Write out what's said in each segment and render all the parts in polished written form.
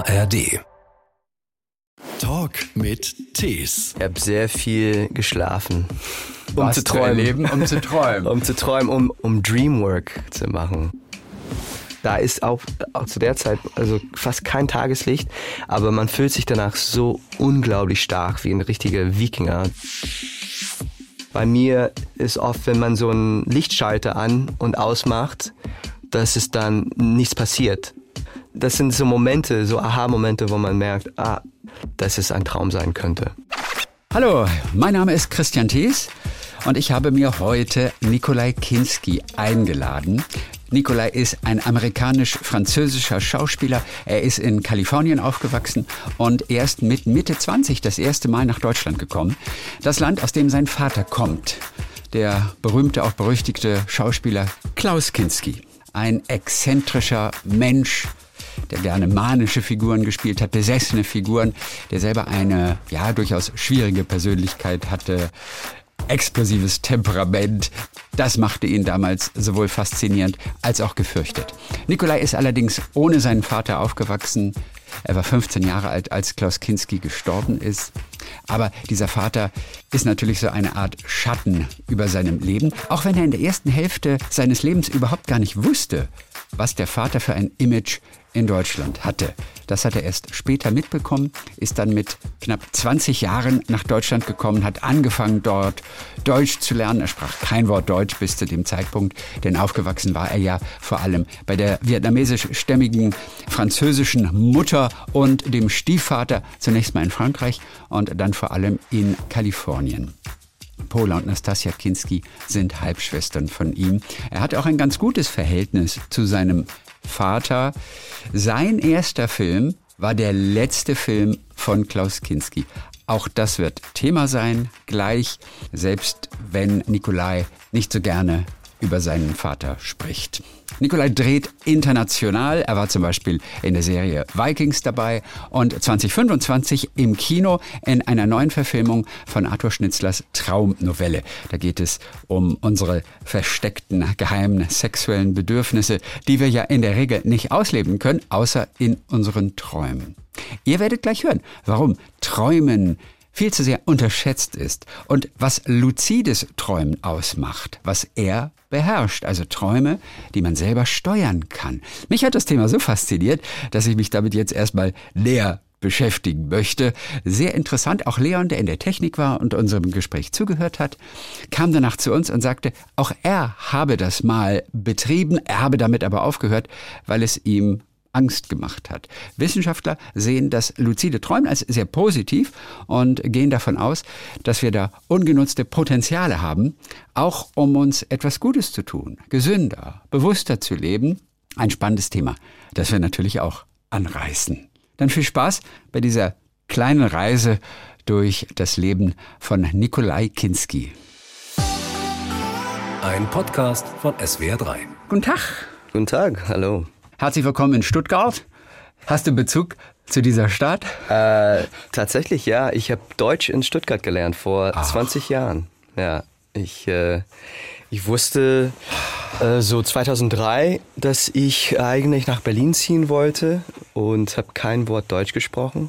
ARD. Talk mit Tees. Ich habe sehr viel geschlafen. Um zu träumen. Um Dreamwork zu machen. Da ist auch zu der Zeit also fast kein Tageslicht, aber man fühlt sich danach so unglaublich stark wie ein richtiger Wikinger. Bei mir ist oft, wenn man so einen Lichtschalter an- und ausmacht, dass es dann nichts passiert. Das sind so Momente, so Aha-Momente, wo man merkt, dass es ein Traum sein könnte. Hallo, mein Name ist Christian Thees und ich habe mir heute Nikolaj Kinski eingeladen. Nikolaj ist ein amerikanisch-französischer Schauspieler. Er ist in Kalifornien aufgewachsen und erst mit Mitte 20 das erste Mal nach Deutschland gekommen. Das Land, aus dem sein Vater kommt. Der berühmte, auch berüchtigte Schauspieler Klaus Kinski. Ein exzentrischer Mensch, der gerne manische Figuren gespielt hat, besessene Figuren, der selber eine, durchaus schwierige Persönlichkeit hatte, explosives Temperament. Das machte ihn damals sowohl faszinierend als auch gefürchtet. Nikolaj ist allerdings ohne seinen Vater aufgewachsen. Er war 15 Jahre alt, als Klaus Kinski gestorben ist. Aber dieser Vater ist natürlich so eine Art Schatten über seinem Leben, auch wenn er in der ersten Hälfte seines Lebens überhaupt gar nicht wusste, was der Vater für ein Image in Deutschland hatte. Das hat er erst später mitbekommen, ist dann mit knapp 20 Jahren nach Deutschland gekommen, hat angefangen dort Deutsch zu lernen. Er sprach kein Wort Deutsch bis zu dem Zeitpunkt, denn aufgewachsen war er ja vor allem bei der vietnamesischstämmigen französischen Mutter und dem Stiefvater, zunächst mal in Frankreich und dann vor allem in Kalifornien. Pola und Nastassja Kinski sind Halbschwestern von ihm. Er hat auch ein ganz gutes Verhältnis zu seinem Vater. Sein erster Film war der letzte Film von Klaus Kinski. Auch das wird Thema sein, gleich, selbst wenn Nikolaj nicht so gerne über seinen Vater spricht. Nikolaj dreht international. Er war zum Beispiel in der Serie Vikings dabei und 2025 im Kino in einer neuen Verfilmung von Arthur Schnitzlers Traumnovelle. Da geht es um unsere versteckten, geheimen sexuellen Bedürfnisse, die wir ja in der Regel nicht ausleben können, außer in unseren Träumen. Ihr werdet gleich hören, warum Träumen viel zu sehr unterschätzt ist und was luzides Träumen ausmacht, was er beherrscht, also Träume, die man selber steuern kann. Mich hat das Thema so fasziniert, dass ich mich damit jetzt erstmal näher beschäftigen möchte. Sehr interessant, auch Leon, der in der Technik war und unserem Gespräch zugehört hat, kam danach zu uns und sagte, auch er habe das mal betrieben, er habe damit aber aufgehört, weil es ihm Angst gemacht hat. Wissenschaftler sehen das luzide Träumen als sehr positiv und gehen davon aus, dass wir da ungenutzte Potenziale haben, auch um uns etwas Gutes zu tun, gesünder, bewusster zu leben. Ein spannendes Thema, das wir natürlich auch anreißen. Dann viel Spaß bei dieser kleinen Reise durch das Leben von Nikolaj Kinski. Ein Podcast von SWR3. Guten Tag. Guten Tag, hallo. Herzlich willkommen in Stuttgart. Hast du Bezug zu dieser Stadt? Tatsächlich, ja. Ich habe Deutsch in Stuttgart gelernt vor 20 Jahren. Ja, ich wusste so 2003, dass ich eigentlich nach Berlin ziehen wollte und habe kein Wort Deutsch gesprochen.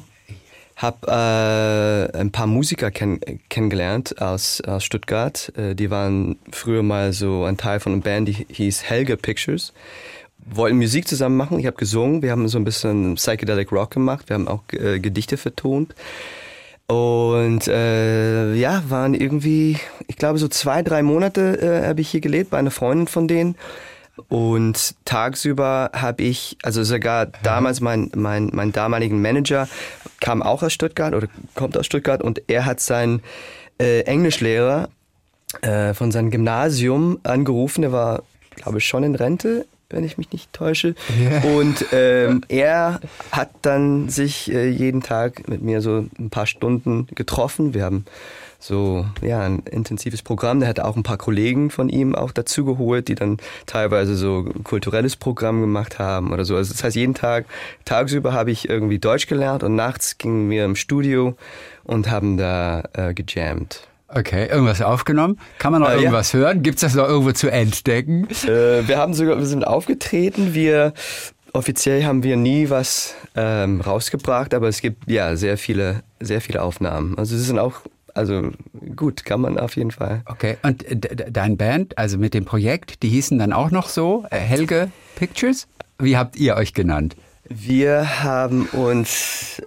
Habe ein paar Musiker kennengelernt aus Stuttgart. Die waren früher mal so ein Teil von einer Band, die hieß Helga Pictures. Wollten Musik zusammen machen, ich habe gesungen, wir haben so ein bisschen Psychedelic Rock gemacht, wir haben auch Gedichte vertont und waren irgendwie, ich glaube so 2-3 Monate habe ich hier gelebt bei einer Freundin von denen und tagsüber habe ich, also sogar damals mein damaligen Manager kam auch aus Stuttgart oder kommt aus Stuttgart und er hat seinen Englischlehrer von seinem Gymnasium angerufen, der war glaube ich schon in Rente, wenn ich mich nicht täusche. Yeah. Und er hat dann sich jeden Tag mit mir so ein paar Stunden getroffen. Wir haben so ein intensives Programm. Der hat auch ein paar Kollegen von ihm auch dazu geholt, die dann teilweise so kulturelles Programm gemacht haben oder so. Also das heißt, jeden Tag, tagsüber habe ich irgendwie Deutsch gelernt und nachts gingen wir im Studio und haben da gejammt. Okay, irgendwas aufgenommen? Kann man noch irgendwas hören? Gibt's das noch irgendwo zu entdecken? Wir sind aufgetreten, Offiziell haben wir nie was rausgebracht, aber es gibt ja sehr viele Aufnahmen. Also sie sind auch, also gut, kann man auf jeden Fall. Okay, und dein Band, also mit dem Projekt, die hießen dann auch noch so, Helge Pictures? Wie habt ihr euch genannt? Wir haben uns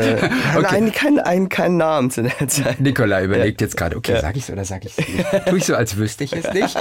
keinen Namen zu der Zeit. Nikolai überlegt jetzt gerade, okay, sag ich's oder sag ich's nicht? Tue ich so, als wüsste ich es nicht?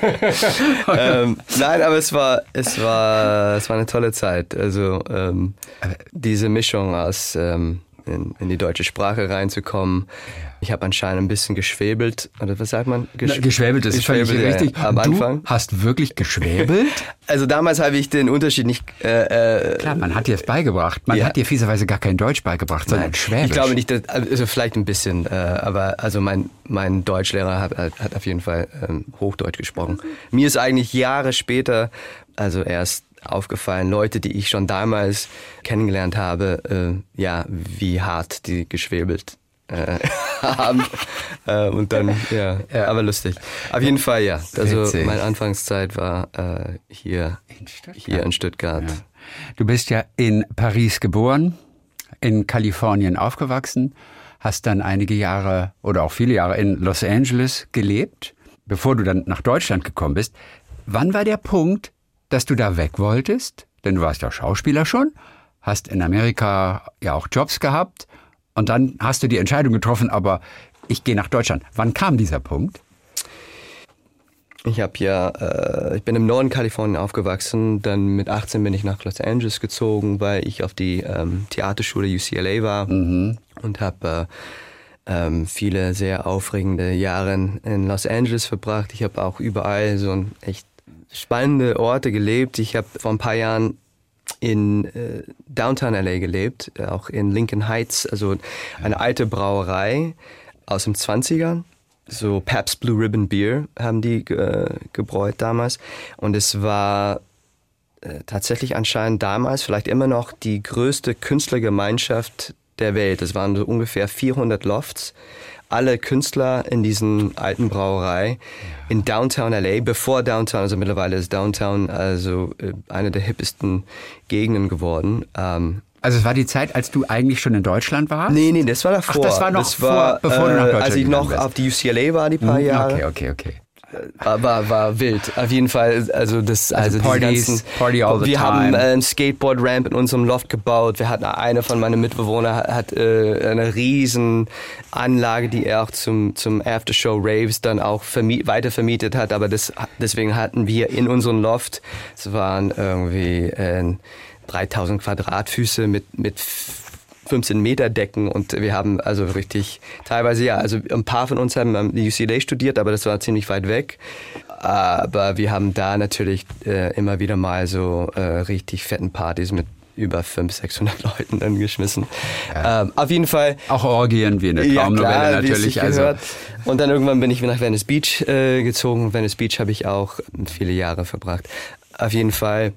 Nein, aber es war eine tolle Zeit. Also diese Mischung aus in die deutsche Sprache reinzukommen. Ich habe anscheinend ein bisschen geschwäbelt. Oder was sagt man? Geschwäbelt ist völlig richtig. Am Anfang. Du hast wirklich geschwäbelt? Also damals habe ich den Unterschied nicht... Klar, man hat dir es beigebracht. Man hat dir fieserweise gar kein Deutsch beigebracht, sondern Schwäbisch. Ich glaube nicht, also vielleicht ein bisschen, aber also mein Deutschlehrer hat auf jeden Fall Hochdeutsch gesprochen. Mir ist eigentlich Jahre später, also erst aufgefallen, Leute, die ich schon damals kennengelernt habe, wie hart die geschwäbelt haben. Und dann, aber lustig. Auf jeden Fall, ja. Also Witzig. meine Anfangszeit war hier in Stuttgart. Ja. Du bist ja in Paris geboren, in Kalifornien aufgewachsen, hast dann einige Jahre oder auch viele Jahre in Los Angeles gelebt, bevor du dann nach Deutschland gekommen bist. Wann war der Punkt, dass du da weg wolltest? Denn du warst ja Schauspieler schon, hast in Amerika ja auch Jobs gehabt und dann hast du die Entscheidung getroffen, aber ich gehe nach Deutschland. Wann kam dieser Punkt? Ich bin im Norden Kalifornien aufgewachsen, dann mit 18 bin ich nach Los Angeles gezogen, weil ich auf die Theaterschule UCLA war und habe viele sehr aufregende Jahre in Los Angeles verbracht. Ich habe auch überall so echt spannende Orte gelebt. Ich habe vor ein paar Jahren in Downtown LA gelebt, auch in Lincoln Heights, also eine alte Brauerei aus den 20ern. So Pabst Blue Ribbon Beer haben die gebräut damals. Und es war tatsächlich anscheinend damals, vielleicht immer noch, die größte Künstlergemeinschaft der Welt. Es waren so ungefähr 400 Lofts. Alle Künstler in diesen alten Brauerei in Downtown LA, bevor Downtown, also mittlerweile ist Downtown also eine der hippesten Gegenden geworden. Also es war die Zeit, als du eigentlich schon in Deutschland warst? Nee, das war davor. Ach, das war noch bevor du nach Deutschland als ich noch bist. auf die UCLA war, die paar Jahre. Okay. War wild. Auf jeden Fall, also Party all the wir time. haben ein Skateboard-Ramp in unserem Loft gebaut. Wir hatten eine von meinen Mitbewohnern hat eine riesen Anlage, die er auch zum Aftershow-Raves dann auch weiter vermietet hat. Aber deswegen hatten wir in unserem Loft, es waren irgendwie 3000 Quadratfüße mit 15 Meter Decken und wir haben also richtig, teilweise also ein paar von uns haben am UCLA studiert, aber das war ziemlich weit weg. Aber wir haben da natürlich immer wieder mal so richtig fetten Partys mit über 500-600 Leuten dann geschmissen. Ja. Auf jeden Fall. Auch Orgien wie in der Traumnovelle natürlich. Also. Und dann irgendwann bin ich nach Venice Beach gezogen. Venice Beach habe ich auch viele Jahre verbracht. Auf jeden Fall,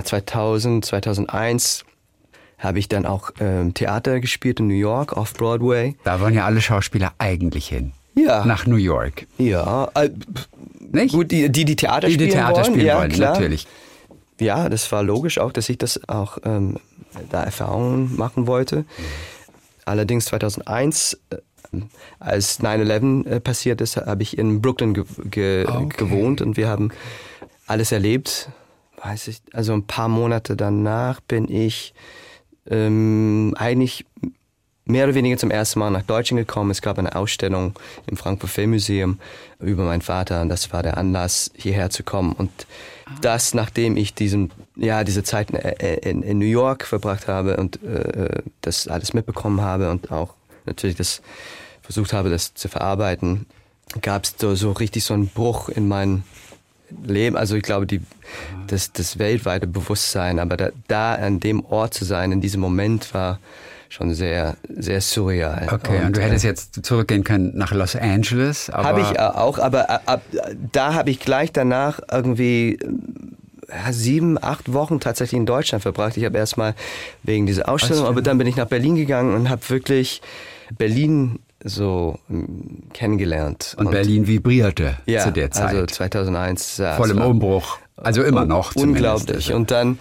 2001 habe ich dann auch Theater gespielt in New York, Off-Broadway. Da wollen ja alle Schauspieler eigentlich hin. Ja. Nach New York. Ja. Nicht? Gut, die Theater spielen wollen. Klar. Natürlich. Ja, das war logisch auch, dass ich das auch da Erfahrungen machen wollte. Allerdings 2001, als 9/11 passiert ist, habe ich in Brooklyn gewohnt und wir haben alles erlebt. Also ein paar Monate danach bin ich eigentlich mehr oder weniger zum ersten Mal nach Deutschland gekommen. Es gab eine Ausstellung im Frankfurt Filmmuseum über meinen Vater und das war der Anlass, hierher zu kommen. Und das, nachdem ich diese Zeit in New York verbracht habe und das alles mitbekommen habe und auch natürlich versucht habe, das zu verarbeiten, gab es so richtig so einen Bruch in meinem Leben, also ich glaube, das weltweite Bewusstsein, aber da an dem Ort zu sein, in diesem Moment war schon sehr, sehr surreal. Okay, und du hättest jetzt zurückgehen können nach Los Angeles. Habe ich auch, aber da habe ich gleich danach irgendwie 7-8 Wochen tatsächlich in Deutschland verbracht. Ich habe erstmal wegen dieser Ausstellung, aber dann bin ich nach Berlin gegangen und habe wirklich Berlin so kennengelernt. Und Berlin vibrierte zu der Zeit. Also 2001. Voll im Umbruch. Also immer noch unglaublich. Und dann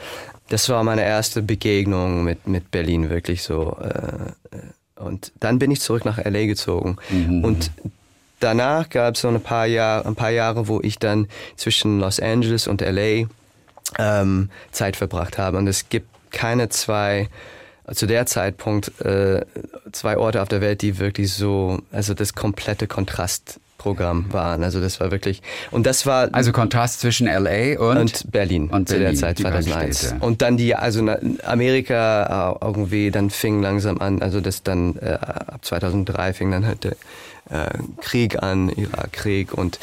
Das war meine erste Begegnung mit Berlin, wirklich so. Und dann bin ich zurück nach L.A. gezogen. Und danach gab es so ein paar Jahre, wo ich dann zwischen Los Angeles und L.A. Zeit verbracht habe. Und es gibt keine zu der Zeitpunkt zwei Orte auf der Welt, die wirklich so, also das komplette Kontrastprogramm waren. Also das war wirklich, und das war... Also Kontrast zwischen L.A. und Berlin, zu der Zeit, 2001. Und dann Amerika irgendwie, dann fing langsam an, also das dann, ab 2003 fing dann halt der Krieg an, Irakkrieg und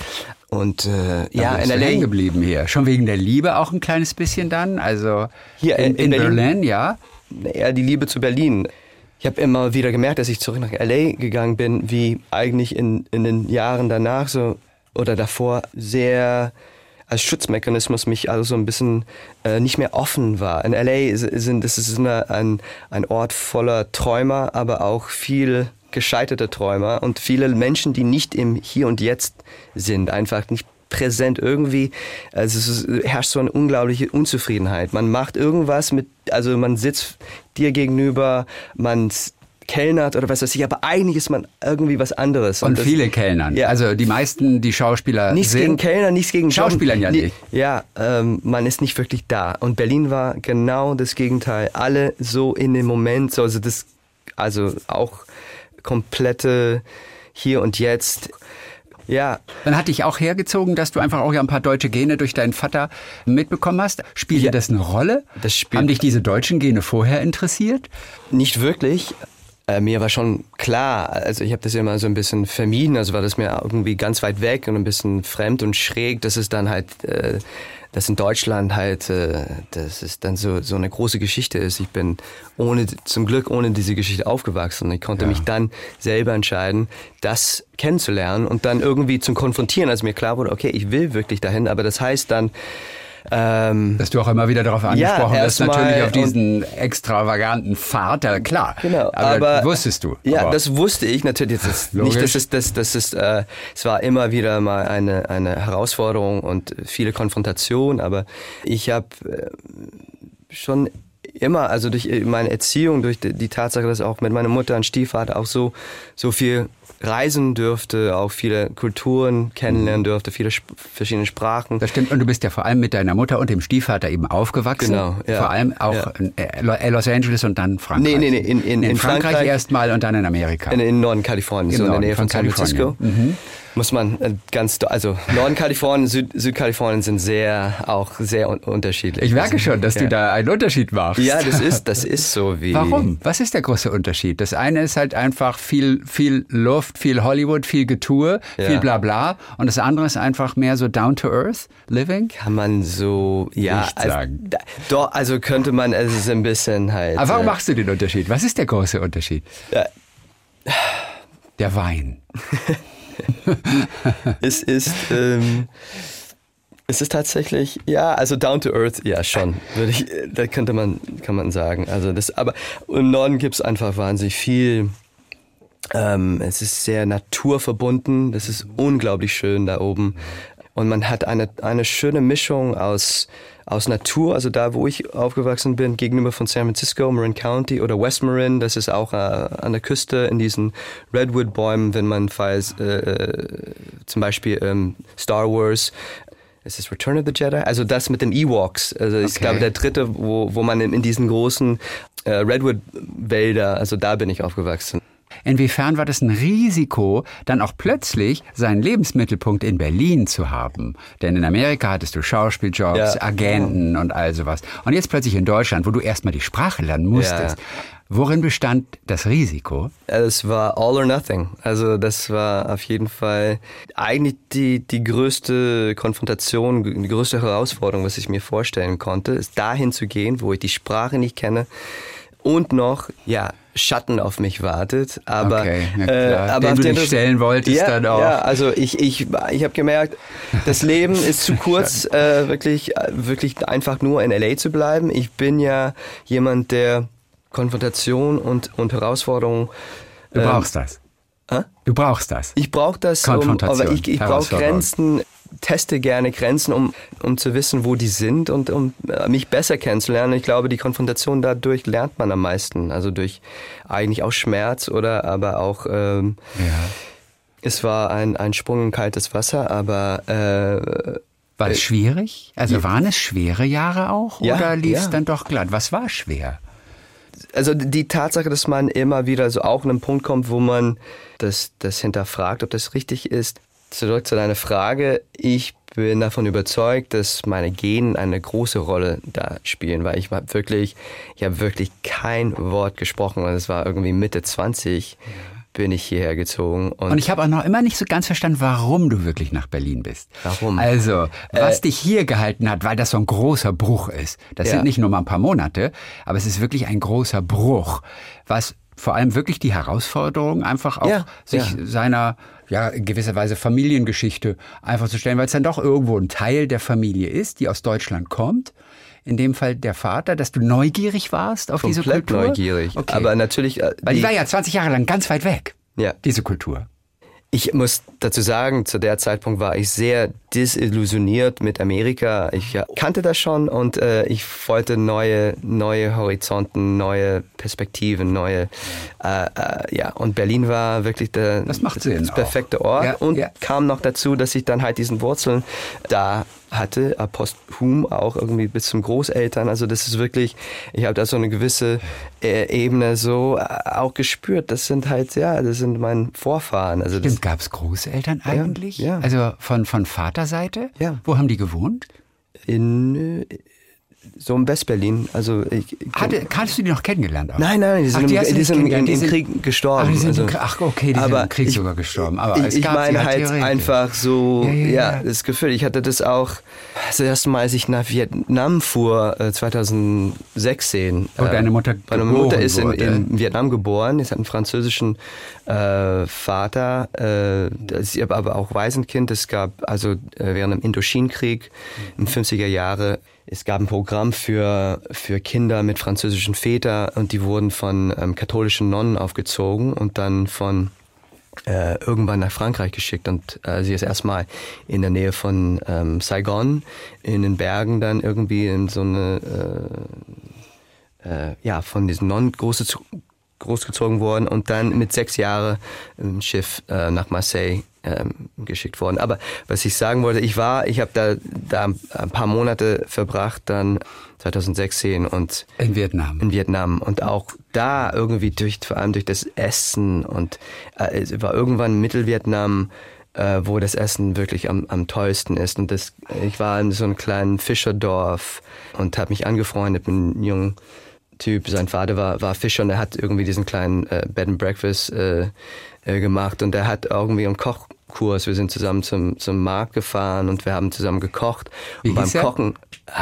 ja, in L.A. geblieben hier. Schon wegen der Liebe auch ein kleines bisschen dann? Also hier in Berlin, ja? Ja, die Liebe zu Berlin. Ich habe immer wieder gemerkt, dass ich zurück nach L.A. gegangen bin, wie eigentlich in den Jahren danach so oder davor sehr als Schutzmechanismus mich also so ein bisschen nicht mehr offen war. In L.A. das ist ein Ort voller Träumer, aber auch viel gescheiterte Träumer und viele Menschen, die nicht im Hier und Jetzt sind, einfach nicht präsent irgendwie. Also es herrscht so eine unglaubliche Unzufriedenheit. Man macht irgendwas also man sitzt dir gegenüber, man kellnert oder was weiß ich, aber eigentlich ist man irgendwie was anderes. Und viele Kellnern. Ja. Also die meisten, die Schauspieler nichts sind... Nichts gegen Kellner, nichts gegen Schauspielern ja nicht. Ja, man ist nicht wirklich da. Und Berlin war genau das Gegenteil. Alle so in dem Moment, also auch komplette Hier und Jetzt. Ja. Dann hat dich auch hergezogen, dass du einfach auch ja ein paar deutsche Gene durch deinen Vater mitbekommen hast. Spielte das eine Rolle? Haben dich diese deutschen Gene vorher interessiert? Nicht wirklich. Mir war schon klar, also ich habe das immer so ein bisschen vermieden, also war das mir irgendwie ganz weit weg und ein bisschen fremd und schräg, dass es dann halt, dass in Deutschland halt, dass es dann so eine große Geschichte ist. Ich bin zum Glück ohne diese Geschichte aufgewachsen. Ich konnte mich dann selber entscheiden, das kennenzulernen und dann irgendwie zu konfrontieren, als mir klar wurde, okay, ich will wirklich dahin, aber das heißt dann, dass du auch immer wieder darauf angesprochen wirst, natürlich auf diesen extravaganten Pfad, ja klar. Genau, aber wusstest du. Ja, das wusste ich natürlich. Nicht, es war immer wieder mal eine Herausforderung und viele Konfrontationen, aber ich habe schon immer, also durch meine Erziehung, durch die Tatsache, dass auch mit meiner Mutter und Stiefvater auch so viel reisen dürfte, auch viele Kulturen kennenlernen dürfte, viele verschiedene Sprachen. Das stimmt. Und du bist ja vor allem mit deiner Mutter und dem Stiefvater eben aufgewachsen. Genau. Ja. Vor allem auch in Los Angeles und dann Frankreich. Nee. In Frankreich erstmal und dann in Amerika. In Norden Kalifornien, so in der Nähe von San Francisco. Muss man also Norden Kalifornien, Südkalifornien sind auch sehr unterschiedlich. Ich merke schon, dass du da einen Unterschied machst. Ja, das ist so wie... Warum? Was ist der große Unterschied? Das eine ist halt einfach viel Luft, viel Hollywood, viel Getue, viel Blabla. Und das andere ist einfach mehr so down-to-earth living? Kann man so, nicht sagen. Also könnte man, es ist ein bisschen halt... Aber warum machst du den Unterschied? Was ist der große Unterschied? Der Wein. Es ist tatsächlich, also down to earth, ja schon, kann man sagen. Also aber im Norden gibt es einfach wahnsinnig viel. Es ist sehr naturverbunden, das ist unglaublich schön da oben. Und man hat eine schöne Mischung aus Natur, also da, wo ich aufgewachsen bin, gegenüber von San Francisco, Marin County oder West Marin, das ist auch an der Küste in diesen Redwood-Bäumen, wenn man zum Beispiel Star Wars, es ist Return of the Jedi, also das mit den Ewoks, also ich glaube der dritte, wo man in diesen großen Redwood-Wälder, also da bin ich aufgewachsen. Inwiefern war das ein Risiko, dann auch plötzlich seinen Lebensmittelpunkt in Berlin zu haben? Denn in Amerika hattest du Schauspieljobs, Agenten und all sowas. Und jetzt plötzlich in Deutschland, wo du erstmal die Sprache lernen musstest. Ja. Worin bestand das Risiko? Es war all or nothing. Also das war auf jeden Fall eigentlich die größte Konfrontation, die größte Herausforderung, was ich mir vorstellen konnte, ist dahin zu gehen, wo ich die Sprache nicht kenne und noch, Schatten auf mich wartet, aber den du dich stellen wolltest dann auch. Ja, also ich habe gemerkt, das Leben ist zu kurz, wirklich einfach nur in LA zu bleiben. Ich bin ja jemand, der Konfrontation und Herausforderungen. Du brauchst das. Du brauchst das. Ich brauche das, Konfrontation, aber ich brauche Grenzen. teste gerne Grenzen, um zu wissen, wo die sind und um mich besser kennenzulernen. Ich glaube, die Konfrontation dadurch lernt man am meisten. Also durch eigentlich auch Schmerz oder aber auch, es war ein Sprung in kaltes Wasser, aber... war es schwierig? Also waren es schwere Jahre auch? Oder lief es dann doch glatt? Was war schwer? Also die Tatsache, dass man immer wieder so auch an einen Punkt kommt, wo man das hinterfragt, ob das richtig ist. Zurück zu deiner Frage. Ich bin davon überzeugt, dass meine Gene eine große Rolle da spielen, weil ich habe wirklich kein Wort gesprochen und es war irgendwie Mitte 20. Bin ich hierher gezogen. Und ich habe auch noch immer nicht so ganz verstanden, warum du wirklich nach Berlin bist. Warum? Also, was dich hier gehalten hat, weil das so ein großer Bruch ist. Das sind nicht nur mal ein paar Monate, aber es ist wirklich ein großer Bruch, was vor allem wirklich die Herausforderung einfach auch sich seiner, in gewisser Weise Familiengeschichte einfach zu stellen, weil es dann doch irgendwo ein Teil der Familie ist, die aus Deutschland kommt. In dem Fall der Vater, dass du neugierig warst auf diese Kultur? Komplett neugierig. Okay. Aber natürlich... Weil die war ja 20 Jahre lang ganz weit weg, diese Kultur. Ich muss dazu sagen, zu der Zeitpunkt war ich sehr desillusioniert mit Amerika. Ich kannte das schon und ich wollte neue Horizonten, neue Perspektiven, und Berlin war wirklich das perfekte Ort und kam noch dazu, dass ich dann halt diesen Wurzeln da hatte, posthum auch irgendwie bis zum Großeltern. Also das ist wirklich, ich habe da so eine gewisse Ebene so auch gespürt. Das sind halt, das sind meine Vorfahren. Also stimmt, gab es Großeltern eigentlich? Ja. Also von Vaterseite? Ja. Wo haben die gewohnt? So in West-Berlin. Also hast du die noch kennengelernt? Auch? Nein, die sind im Krieg gestorben. Die sind im Krieg sogar gestorben. Aber ich meine halt einfach so, das Gefühl, ich hatte das auch das erste Mal, als ich nach Vietnam fuhr, 2016. Deine Mutter meine Mutter ist in Vietnam geboren, ist einen französischen Vater, sie war aber auch Waisenkind. Es gab also während dem Indochinenkrieg in 50er Jahre, es gab ein Programm für Kinder mit französischen Vätern und die wurden von katholischen Nonnen aufgezogen und dann von irgendwann nach Frankreich geschickt und sie ist erstmal in der Nähe von Saigon in den Bergen dann irgendwie in so eine von diesen Nonnen großgezogen worden und dann mit 6 Jahren im Schiff nach Marseille geschickt worden. Aber was ich sagen wollte, ich habe da ein paar Monate verbracht, dann 2016 und in Vietnam und auch da irgendwie vor allem durch das Essen und es war irgendwann Mittelvietnam, wo das Essen wirklich am tollsten ist und ich war in so einem kleinen Fischerdorf und habe mich angefreundet mit einem jungen Typ. Sein Vater war Fischer und er hat irgendwie diesen kleinen Bed and Breakfast gemacht und er hat irgendwie einen Kochkurs. Wir sind zusammen zum Markt gefahren und wir haben zusammen gekocht. Wie hieß er? Kochen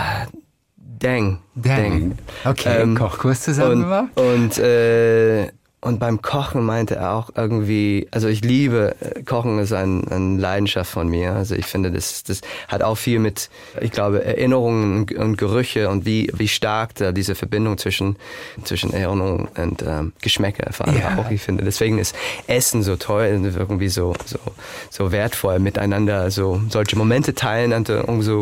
Dang. Okay, Kochkurs zusammen gemacht. Und beim Kochen meinte er auch irgendwie, also ich liebe, Kochen ist eine Leidenschaft von mir. Also ich finde, das hat auch viel mit, ich glaube, Erinnerungen und Gerüche und wie stark da diese Verbindung zwischen Erinnerungen und Geschmäcker erfahren auch. Ich finde, deswegen ist Essen so toll und irgendwie so wertvoll miteinander, so solche Momente teilen und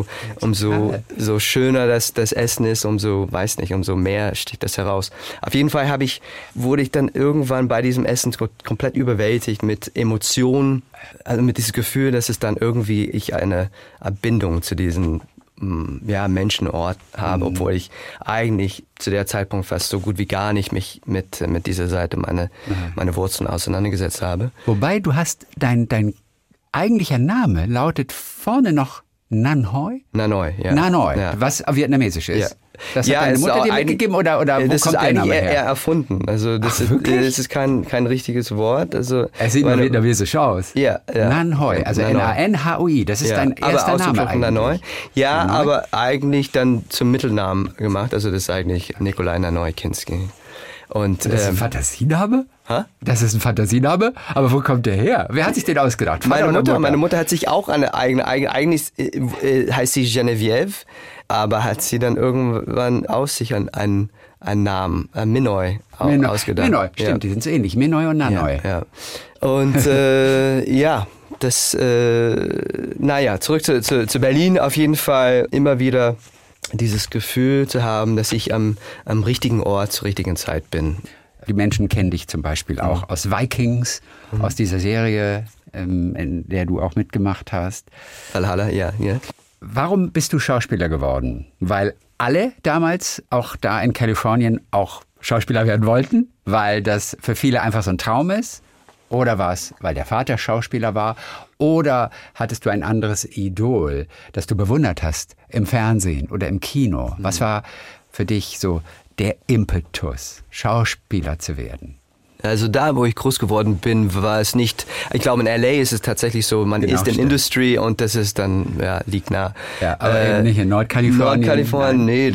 umso schöner das Essen ist, umso mehr sticht das heraus. Auf jeden Fall wurde ich dann irgendwann bei diesem Essen komplett überwältigt mit Emotionen, also mit diesem Gefühl, dass es dann irgendwie ich eine Bindung zu diesem Menschenort habe, obwohl ich eigentlich zu der Zeitpunkt fast so gut wie gar nicht mich mit dieser Seite meine Wurzeln auseinandergesetzt habe. Wobei du hast dein eigentlicher Name lautet vorne noch Nanoy? Nanoy, ja. Nanoy, ja. Was vietnamesisch ist. Ja. Das hat deine Mutter dir mitgegeben oder wo das kommt ist der Name eigentlich her? eher erfunden. Also das ist kein richtiges Wort. Also er sieht nur vietnamesisch aus. Ja. Nanoy, also N-A-N-H-O-I. Das ist dein erster Name eigentlich. Nanoy. Ja, Nanoy? Aber eigentlich dann zum Mittelnamen gemacht. Also das ist eigentlich Nikolai Nanoy Kinski. Und das ist ein Fantasiename? Das ist ein Fantasiename? Aber wo kommt der her? Wer hat sich den ausgedacht? Meine Mutter hat sich auch eine eigene, eigentlich heißt sie Geneviève, aber hat sie dann irgendwann aus sich einen Namen, Minoy ausgedacht. Minoy, stimmt, die sind so ähnlich, Minoy und Nanoy. Ja. Und zurück zu Berlin auf jeden Fall immer wieder dieses Gefühl zu haben, dass ich am richtigen Ort zur richtigen Zeit bin. Die Menschen kennen dich zum Beispiel auch aus Vikings, aus dieser Serie, in der du auch mitgemacht hast. Valhalla, ja. Warum bist du Schauspieler geworden? Weil alle damals, auch da in Kalifornien, auch Schauspieler werden wollten? Weil das für viele einfach so ein Traum ist? Oder war es, weil der Vater Schauspieler war? Oder hattest du ein anderes Idol, das du bewundert hast im Fernsehen oder im Kino? Was war für dich so der Impetus, Schauspieler zu werden? Also da, wo ich groß geworden bin, war es nicht, ich glaube in L.A. ist es tatsächlich so, man ist in Industry und das ist dann, liegt nah. Ja, aber eben nicht in Nordkalifornien. Nordkalifornien, nee,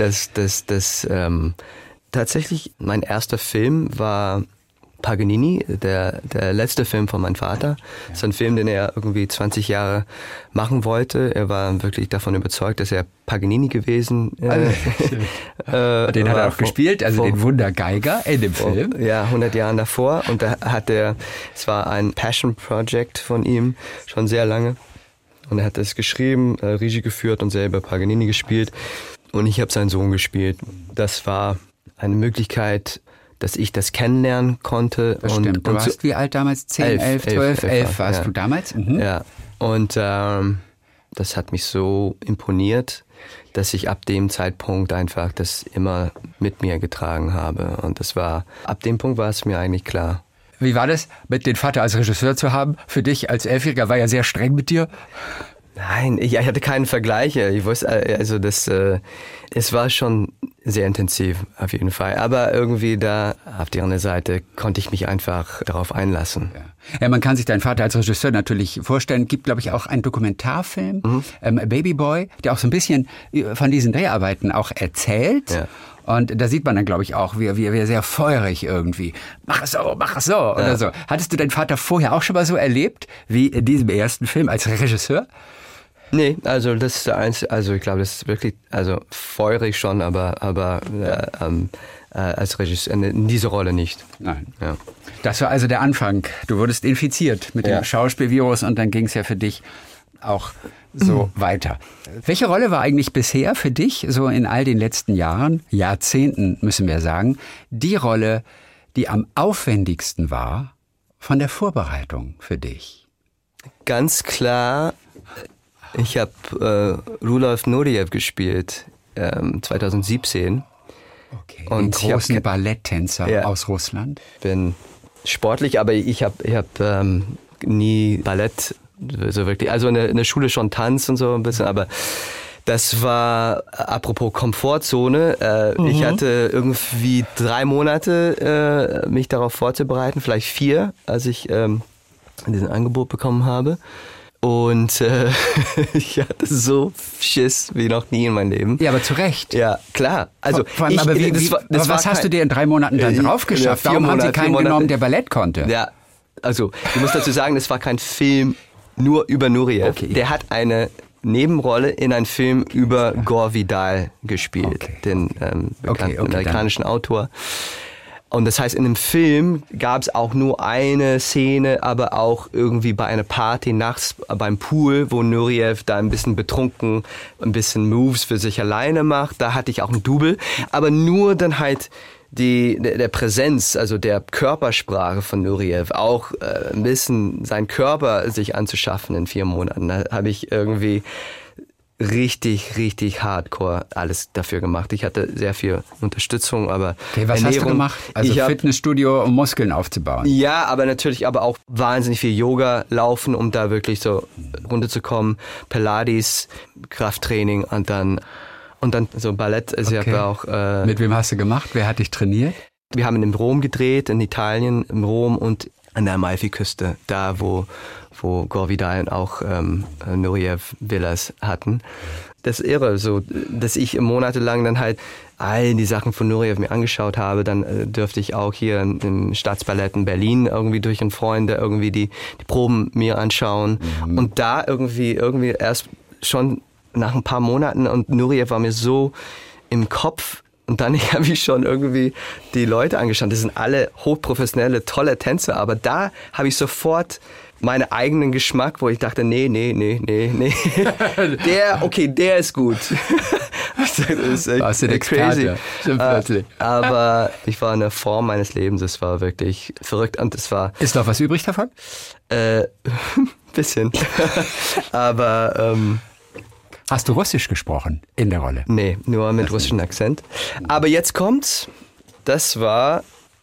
tatsächlich mein erster Film war Paganini, der letzte Film von meinem Vater. Das ist ein Film, den er irgendwie 20 Jahre machen wollte. Er war wirklich davon überzeugt, dass er Paganini gewesen den hat er auch gespielt, also den Wundergeiger in dem Film. Ja, 100 Jahren davor. Und da es war ein Passion Project von ihm, schon sehr lange. Und er hat es geschrieben, Regie geführt und selber Paganini gespielt. Und ich habe seinen Sohn gespielt. Das war eine Möglichkeit, dass ich das kennenlernen konnte. Das stimmt. Du warst wie alt damals? 10, 11, 12, 11 warst du damals? Mhm. Ja, und das hat mich so imponiert, dass ich ab dem Zeitpunkt einfach das immer mit mir getragen habe. Und ab dem Punkt war es mir eigentlich klar. Wie war das, mit dem Vater als Regisseur zu haben? Für dich als Elfjähriger war er sehr streng mit dir? Nein, ich hatte keinen Vergleich. Ich wusste, also es war schon sehr intensiv auf jeden Fall. Aber irgendwie da auf die andere Seite konnte ich mich einfach darauf einlassen. Ja, man kann sich deinen Vater als Regisseur natürlich vorstellen. Gibt, glaube ich, auch einen Dokumentarfilm, Baby Boy, der auch so ein bisschen von diesen Dreharbeiten auch erzählt. Ja. Und da sieht man dann, glaube ich, auch, wie er sehr feurig irgendwie, mach es so, oder so. Hattest du deinen Vater vorher auch schon mal so erlebt, wie in diesem ersten Film als Regisseur? Nee, also das ist der einzige, also ich glaube, das ist wirklich, also feurig schon, aber als Regisseur in dieser Rolle nicht. Nein. Ja. Das war also der Anfang. Du wurdest infiziert mit dem Schauspielvirus und dann ging es ja für dich auch so weiter. Welche Rolle war eigentlich bisher für dich, so in all den letzten Jahren, Jahrzehnten müssen wir sagen, die Rolle, die am aufwendigsten war von der Vorbereitung für dich? Ganz klar, ich habe Rudolf Nureyev gespielt, 2017. Okay, und den großen Balletttänzer aus Russland. Ich bin sportlich, aber ich hab nie Ballett so wirklich, also in der Schule schon Tanz und so ein bisschen, aber das war, apropos Komfortzone, ich hatte irgendwie 3 Monate mich darauf vorzubereiten, vielleicht 4, als ich diesen Angebot bekommen habe. Und ich hatte so Schiss wie noch nie in meinem Leben. Ja, aber zu Recht. Ja, klar. Also was hast du dir in 3 Monaten dann drauf geschafft? Warum haben sie keinen genommen, der Ballett konnte? Ja, also ich muss dazu sagen, das war kein Film nur über Nureyev. Okay. Der hat eine Nebenrolle in einem Film über Gore Vidal gespielt, den bekannten amerikanischen Autor. Und das heißt, in dem Film gab es auch nur eine Szene, aber auch irgendwie bei einer Party nachts beim Pool, wo Nureyev da ein bisschen betrunken, ein bisschen Moves für sich alleine macht. Da hatte ich auch ein Double, aber nur dann halt der Präsenz, also der Körpersprache von Nureyev, auch ein bisschen seinen Körper sich anzuschaffen in 4 Monaten. Da habe ich irgendwie richtig hardcore alles dafür gemacht. Ich hatte sehr viel Unterstützung, aber was hast du gemacht? Also Fitnessstudio, um Muskeln aufzubauen? Ja, aber natürlich auch wahnsinnig viel Yoga, Laufen, um da wirklich so runterzukommen. Pilates, Krafttraining und dann so Ballett. Also ich habe auch, mit wem hast du gemacht? Wer hat dich trainiert? Wir haben in Rom gedreht, in Italien, in Rom und an der Amalfiküste, da wo Gore Vidal und auch Nureyev Villas hatten. Das ist irre, so, dass ich monatelang dann halt all die Sachen von Nureyev mir angeschaut habe. Dann dürfte ich auch hier im Staatsballett in Berlin irgendwie durch einen Freund irgendwie die Proben mir anschauen. Und da irgendwie erst schon nach ein paar Monaten und Nureyev war mir so im Kopf. Und dann habe ich schon irgendwie die Leute angeschaut. Das sind alle hochprofessionelle, tolle Tänzer. Aber da habe ich sofort meinen eigenen Geschmack, wo ich dachte, nee. Der ist gut. Das ist warst du der Experte? Crazy. Aber ich war in der Form meines Lebens, es war wirklich verrückt und es war... Ist noch was übrig davon? Bisschen. Aber... Hast du Russisch gesprochen in der Rolle? Nee, nur mit russischem Akzent. Aber jetzt kommt's. Das war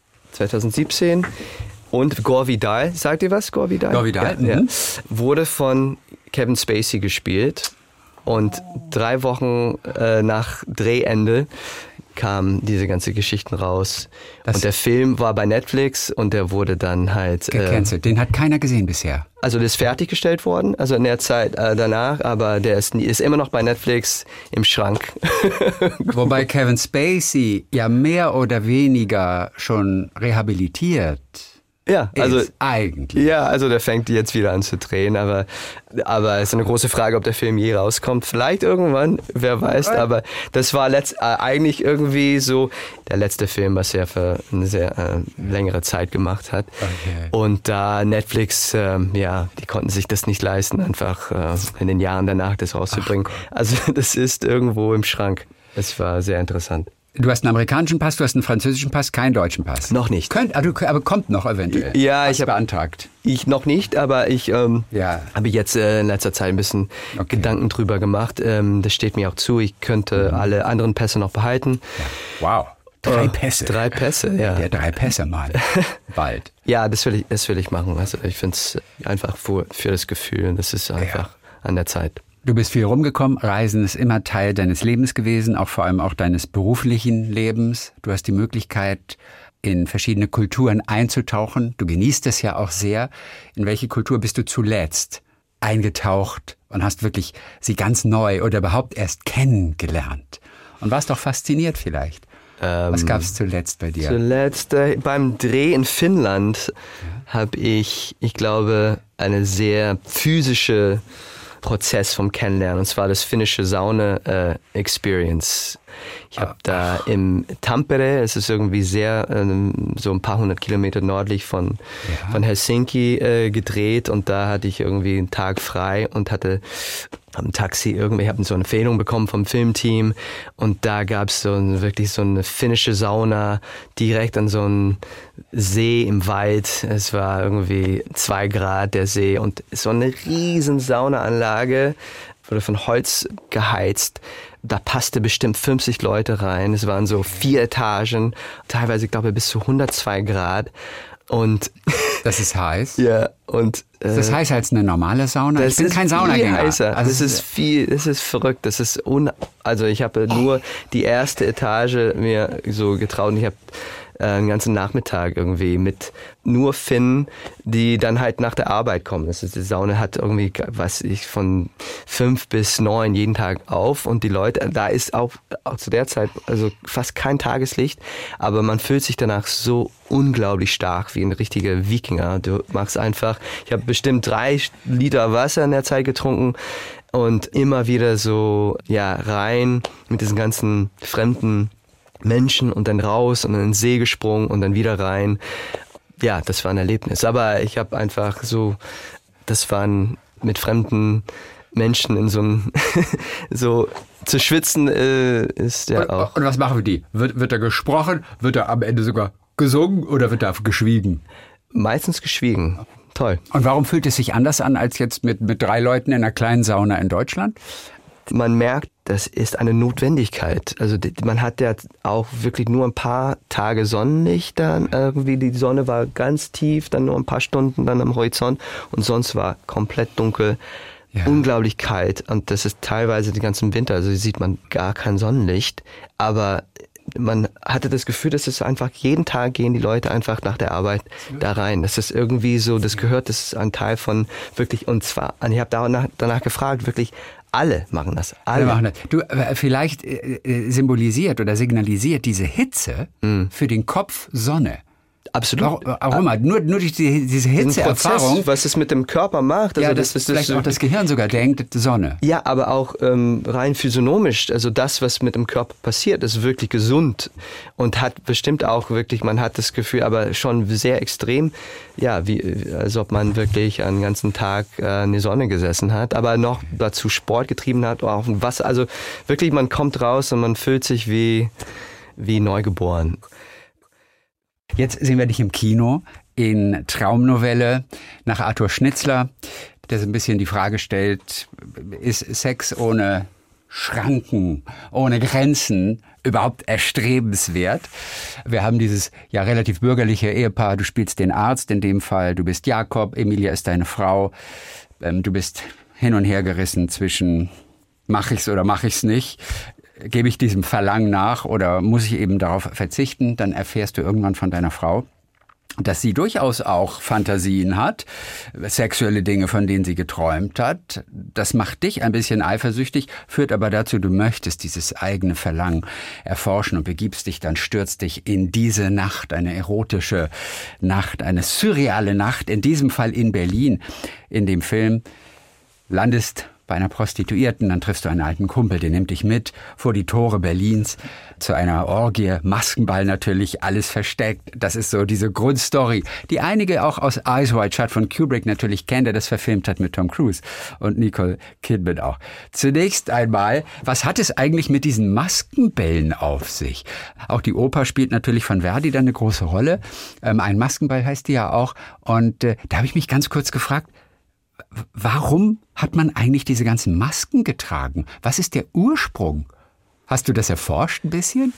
2017 und Gore Vidal, sagt ihr was, Gore Vidal? Gore Vidal, ja. Wurde von Kevin Spacey gespielt und 3 Wochen nach Drehende kamen diese ganzen Geschichten raus. Und der Film war bei Netflix und der wurde dann halt... gecancelt. Den hat keiner gesehen bisher. Also der ist fertiggestellt worden, also in der Zeit danach, aber der ist immer noch bei Netflix im Schrank. Wobei Kevin Spacey ja mehr oder weniger schon rehabilitiert ja, also ist eigentlich. Ja, also der fängt jetzt wieder an zu drehen, aber es ist eine große Frage, ob der Film je rauskommt. Vielleicht irgendwann, wer weiß, aber das war eigentlich irgendwie so der letzte Film, was er für eine sehr längere Zeit gemacht hat. Okay. Und da Netflix, die konnten sich das nicht leisten, einfach in den Jahren danach das rauszubringen. Also das ist irgendwo im Schrank. Es war sehr interessant. Du hast einen amerikanischen Pass, du hast einen französischen Pass, keinen deutschen Pass. Noch nicht. Aber kommt noch eventuell. Ja, ich habe beantragt. Ich noch nicht, aber ich habe jetzt in letzter Zeit ein bisschen Gedanken drüber gemacht. Das steht mir auch zu. Ich könnte alle anderen Pässe noch behalten. Ja. Wow. 3 Pässe. 3 Pässe, ja. Der 3 Pässe mal. Bald. Ja, das will ich machen. Also ich finde es einfach für das Gefühl. Das ist einfach an der Zeit. Du bist viel rumgekommen, Reisen ist immer Teil deines Lebens gewesen, auch vor allem auch deines beruflichen Lebens. Du hast die Möglichkeit, in verschiedene Kulturen einzutauchen. Du genießt es ja auch sehr. In welche Kultur bist du zuletzt eingetaucht und hast wirklich sie ganz neu oder überhaupt erst kennengelernt? Und warst doch fasziniert vielleicht. Was gab es zuletzt bei dir? Zuletzt beim Dreh in Finnland habe ich glaube, eine sehr physische Prozess vom Kennenlernen, und zwar das finnische Sauna-Experience. Ich habe da im Tampere, es ist irgendwie sehr, so ein paar 100 Kilometer nördlich von Helsinki gedreht, und da hatte ich irgendwie einen Tag frei und hatte am Taxi ich habe so eine Empfehlung bekommen vom Filmteam, und da gab es wirklich so eine finnische Sauna direkt an so einem See im Wald. Es war irgendwie 2 Grad der See und so eine riesen Saunaanlage, wurde von Holz geheizt. Da passte bestimmt 50 Leute rein. Es waren so 4 Etagen, teilweise, glaube ich, bis zu 102 Grad. Und das ist heiß? Ja, und ist das heißer als eine normale Sauna? Ich bin kein Saunagänger. Heißer. Also das ist verrückt. Also ich habe nur die erste Etage mir so getraut, und ich habe einen ganzen Nachmittag irgendwie mit nur Finnen, die dann halt nach der Arbeit kommen. Die Sauna hat irgendwie, von 5 bis 9 jeden Tag auf, und die Leute, da ist auch zu der Zeit also fast kein Tageslicht, aber man fühlt sich danach so unglaublich stark wie ein richtiger Wikinger. Du machst einfach, ich habe bestimmt 3 Liter Wasser in der Zeit getrunken und immer wieder so rein mit diesen ganzen fremden Menschen und dann raus und in den See gesprungen und dann wieder rein. Ja, das war ein Erlebnis. Aber ich habe einfach das waren mit fremden Menschen in so einem, so zu schwitzen ist ja auch. Und was machen die? Wird da gesprochen? Wird da am Ende sogar gesungen oder wird da geschwiegen? Meistens geschwiegen. Toll. Und warum fühlt es sich anders an als jetzt mit 3 Leuten in einer kleinen Sauna in Deutschland? Man merkt, das ist eine Notwendigkeit. Also man hat ja auch wirklich nur ein paar Tage Sonnenlicht dann irgendwie. Die Sonne war ganz tief, dann nur ein paar Stunden dann am Horizont, und sonst war komplett dunkel, unglaublich kalt, und das ist teilweise den ganzen Winter. Also sieht man gar kein Sonnenlicht, aber man hatte das Gefühl, dass es einfach jeden Tag gehen die Leute einfach nach der Arbeit da rein. Das ist irgendwie so, das ist ein Teil von wirklich, und zwar, ich habe danach gefragt, wirklich, alle machen das. Alle machen das. Du, vielleicht symbolisiert oder signalisiert diese Hitze für den Kopf Sonne. Absolut. Warum? Nur durch diese Hitzeerfahrung. Was es mit dem Körper macht. Also ja, das vielleicht auch das Gehirn sogar denkt, Sonne. Ja, aber auch rein physiognomisch. Also das, was mit dem Körper passiert, ist wirklich gesund und hat bestimmt auch wirklich, man hat das Gefühl, aber schon sehr extrem, ja, als ob man wirklich einen ganzen Tag in der Sonne gesessen hat, aber noch dazu Sport getrieben hat, auch Wasser. Also wirklich, man kommt raus und man fühlt sich wie neugeboren. Jetzt sehen wir dich im Kino in Traumnovelle nach Arthur Schnitzler, der so ein bisschen die Frage stellt, ist Sex ohne Schranken, ohne Grenzen überhaupt erstrebenswert? Wir haben dieses ja relativ bürgerliche Ehepaar, du spielst den Arzt in dem Fall, du bist Jakob, Emilia ist deine Frau, du bist hin und her gerissen zwischen mach ich's oder mach ich's nicht. Gebe ich diesem Verlangen nach oder muss ich eben darauf verzichten? Dann erfährst du irgendwann von deiner Frau, dass sie durchaus auch Fantasien hat, sexuelle Dinge, von denen sie geträumt hat. Das macht dich ein bisschen eifersüchtig, führt aber dazu, du möchtest dieses eigene Verlangen erforschen und begibst dich, dann stürzt dich in diese Nacht, eine erotische Nacht, eine surreale Nacht, in diesem Fall in Berlin, in dem Film, landest bei einer Prostituierten, dann triffst du einen alten Kumpel, der nimmt dich mit vor die Tore Berlins zu einer Orgie, Maskenball natürlich, alles versteckt. Das ist so diese Grundstory, die einige auch aus Eyes Wide Shut von Kubrick natürlich kennen, der das verfilmt hat mit Tom Cruise und Nicole Kidman auch. Zunächst einmal, was hat es eigentlich mit diesen Maskenbällen auf sich? Auch die Oper spielt natürlich von Verdi dann eine große Rolle. Ein Maskenball heißt die ja auch. Und da habe ich mich ganz kurz gefragt, warum hat man eigentlich diese ganzen Masken getragen? Was ist der Ursprung? Hast du das erforscht ein bisschen?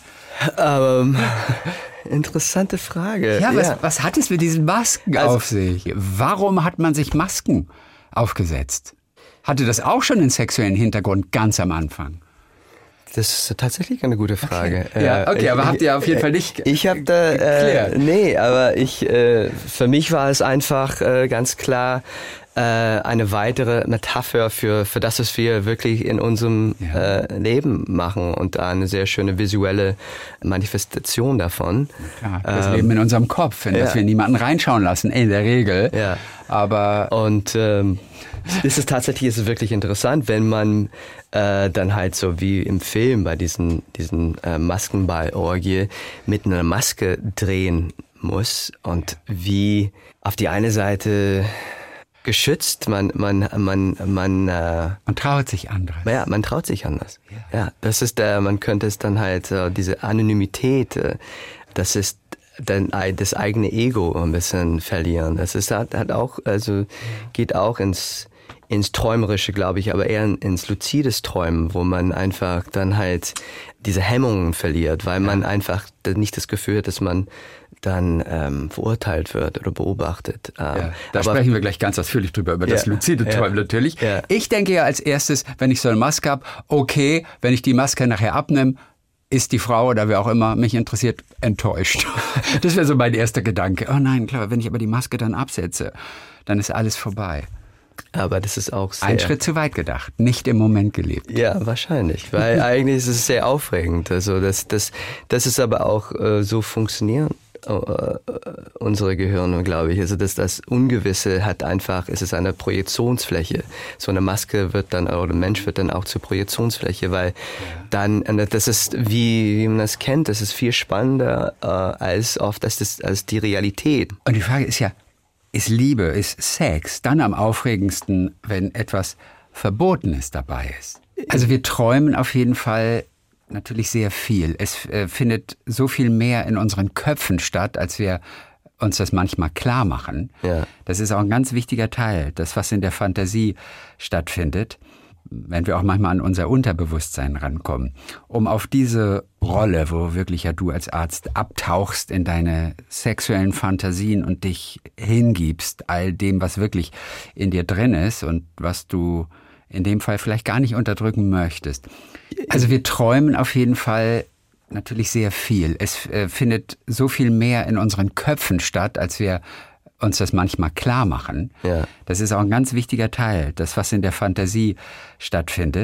Interessante Frage. Ja, was hat es mit diesen Masken auf sich? Warum hat man sich Masken aufgesetzt? Hatte das auch schon einen sexuellen Hintergrund ganz am Anfang? Das ist tatsächlich eine gute Frage. Okay, ja, aber habt ihr auf jeden Fall nicht Ich habe da, nee, aber für mich war es einfach ganz klar eine weitere Metapher für das, was wir wirklich in unserem Leben machen und eine sehr schöne visuelle Manifestation davon. Klar, das Leben in unserem Kopf, in das wir niemanden reinschauen lassen, in der Regel. Ja. Aber das ist tatsächlich wirklich interessant, wenn man dann halt so wie im Film bei diesen Maskenball-Orgie mit einer Maske drehen muss und wie auf die eine Seite geschützt, man traut sich anders. Ja, man traut sich anders. Ja, das ist man könnte es dann halt diese Anonymität, das ist dann das eigene Ego ein bisschen verlieren. Das ist hat auch, also geht auch ins Träumerische, glaube ich, aber eher ins luzides Träumen, wo man einfach dann halt diese Hemmungen verliert, weil man einfach nicht das Gefühl hat, dass man dann verurteilt wird oder beobachtet. Da sprechen wir gleich ganz ausführlich drüber, über das luzide Träumen natürlich. Ja. Ich denke ja als erstes, wenn ich so eine Maske habe, okay, wenn ich die Maske nachher abnehme, ist die Frau oder wer auch immer mich interessiert, enttäuscht. Das wäre so mein erster Gedanke. Oh nein, klar, wenn ich aber die Maske dann absetze, dann ist alles vorbei. Aber das ist auch sehr... Ein Schritt zu weit gedacht, nicht im Moment gelebt. Ja, wahrscheinlich, weil eigentlich ist es sehr aufregend. Also das ist aber auch so funktionieren unsere Gehirne, glaube ich. Also das Ungewisse hat einfach, es ist eine Projektionsfläche. So eine Maske wird dann, oder ein Mensch wird dann auch zur Projektionsfläche, weil dann, das ist, wie man das kennt, das ist viel spannender als oft als die Realität. Und die Frage ist ja, ist Liebe, ist Sex dann am aufregendsten, wenn etwas Verbotenes dabei ist? Also wir träumen auf jeden Fall natürlich sehr viel. Es findet so viel mehr in unseren Köpfen statt, als wir uns das manchmal klar machen. Ja. Das ist auch ein ganz wichtiger Teil, das, was in der Fantasie stattfindet, wenn wir auch manchmal an unser Unterbewusstsein rankommen. Um auf diese Rolle, wo wirklich ja du als Arzt abtauchst in deine sexuellen Fantasien und dich hingibst, all dem, was wirklich in dir drin ist und was du in dem Fall vielleicht gar nicht unterdrücken möchtest. Also wir träumen auf jeden Fall natürlich sehr viel. Es findet so viel mehr in unseren Köpfen statt, als wir uns das manchmal klar machen. Ja. Das ist auch ein ganz wichtiger Teil, das, was in der Fantasie stattfindet.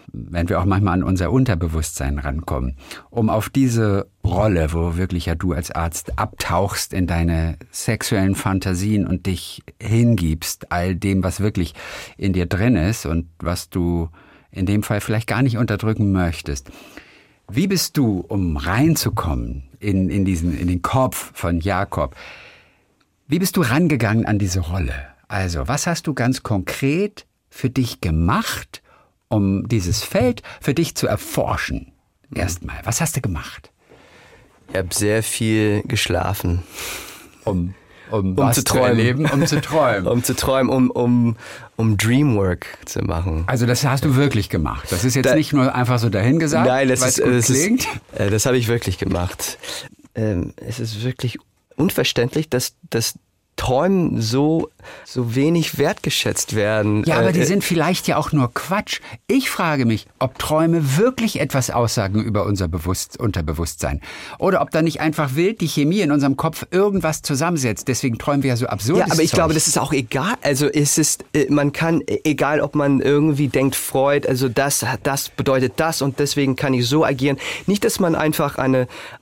wenn wir auch manchmal an unser Unterbewusstsein rankommen, um auf diese Rolle, wo wirklich ja du als Arzt abtauchst in deine sexuellen Fantasien und dich hingibst, all dem, was wirklich in dir drin ist und was du in dem Fall vielleicht gar nicht unterdrücken möchtest. Wie bist du, um reinzukommen in den Kopf von Jakob, wie bist du rangegangen an diese Rolle? Also, was hast du ganz konkret für dich gemacht, um dieses Feld für dich zu erforschen? Erstmal, was hast du gemacht? Ich habe sehr viel geschlafen. Um zu träumen. Um zu träumen. Um zu träumen, um Dreamwork zu machen. Also das hast du wirklich gemacht. Das ist jetzt nicht nur einfach so dahingesagt, nein, das klingt. Das habe ich wirklich gemacht. Es ist wirklich unverständlich, dass Träumen so wenig wertgeschätzt werden. Ja, aber die sind vielleicht ja auch nur Quatsch. Ich frage mich, ob Träume wirklich etwas aussagen über unser Unterbewusstsein. Oder ob da nicht einfach wild die Chemie in unserem Kopf irgendwas zusammensetzt. Deswegen träumen wir ja so absurd. Ja, aber ich glaube, das ist auch egal. Also man kann, egal ob man irgendwie denkt, Freud, also das bedeutet das und deswegen kann ich so agieren. Nicht, dass man einfach eine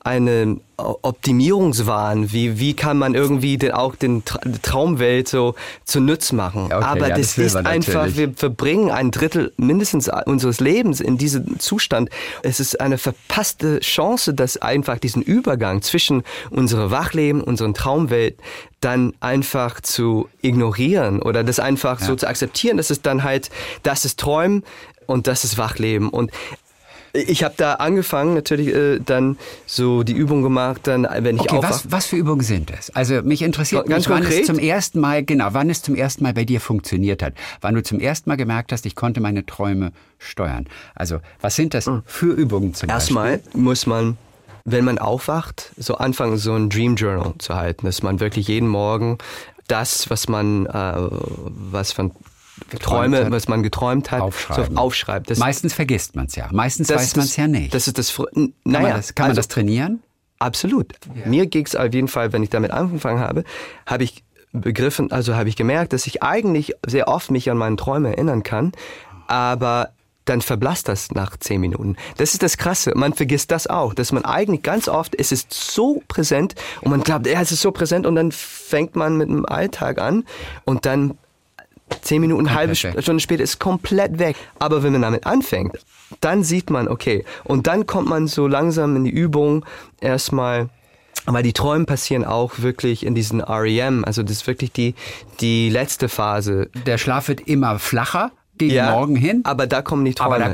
Optimierungswahn, wie kann man irgendwie den Traumwelt so zunutz machen. Okay, aber ja, das ist einfach, wir verbringen ein Drittel mindestens unseres Lebens in diesem Zustand. Es ist eine verpasste Chance, dass einfach diesen Übergang zwischen unserem Wachleben, unserer Traumwelt dann einfach zu ignorieren oder das einfach so zu akzeptieren, dass es dann halt, das ist Träumen und das ist Wachleben. Und ich habe da angefangen, natürlich dann so die Übung gemacht, dann wenn ich aufwache. Was für Übungen sind das? Also mich interessiert ganz wann konkret? es zum ersten Mal bei dir funktioniert hat. Wann du zum ersten Mal gemerkt hast, ich konnte meine Träume steuern. Also was sind das für Übungen zum Beispiel? Erstmal muss man, wenn man aufwacht, so anfangen, so ein Dream Journal zu halten, dass man wirklich jeden Morgen das, was man geträumt hat, aufschreibt. Meistens vergisst man es ja. Meistens weiß man es ja nicht. Das ist das. Kann man das trainieren? Absolut. Ja. Mir ging es auf jeden Fall, wenn ich damit angefangen habe ich gemerkt, dass ich eigentlich sehr oft mich an meine Träume erinnern kann, aber dann verblasst das nach 10 Minuten. Das ist das Krasse. Man vergisst das auch, dass man eigentlich ganz oft, es ist so präsent und man glaubt, es ist so präsent und dann fängt man mit dem Alltag an und dann 10 Minuten, halbe Stunde später ist komplett weg. Aber wenn man damit anfängt, dann sieht man, okay, und dann kommt man so langsam in die Übung erstmal, weil die Träume passieren auch wirklich in diesen REM, also das ist wirklich die letzte Phase. Der Schlaf wird immer flacher gegen Morgen hin. Aber da kommen die Träume.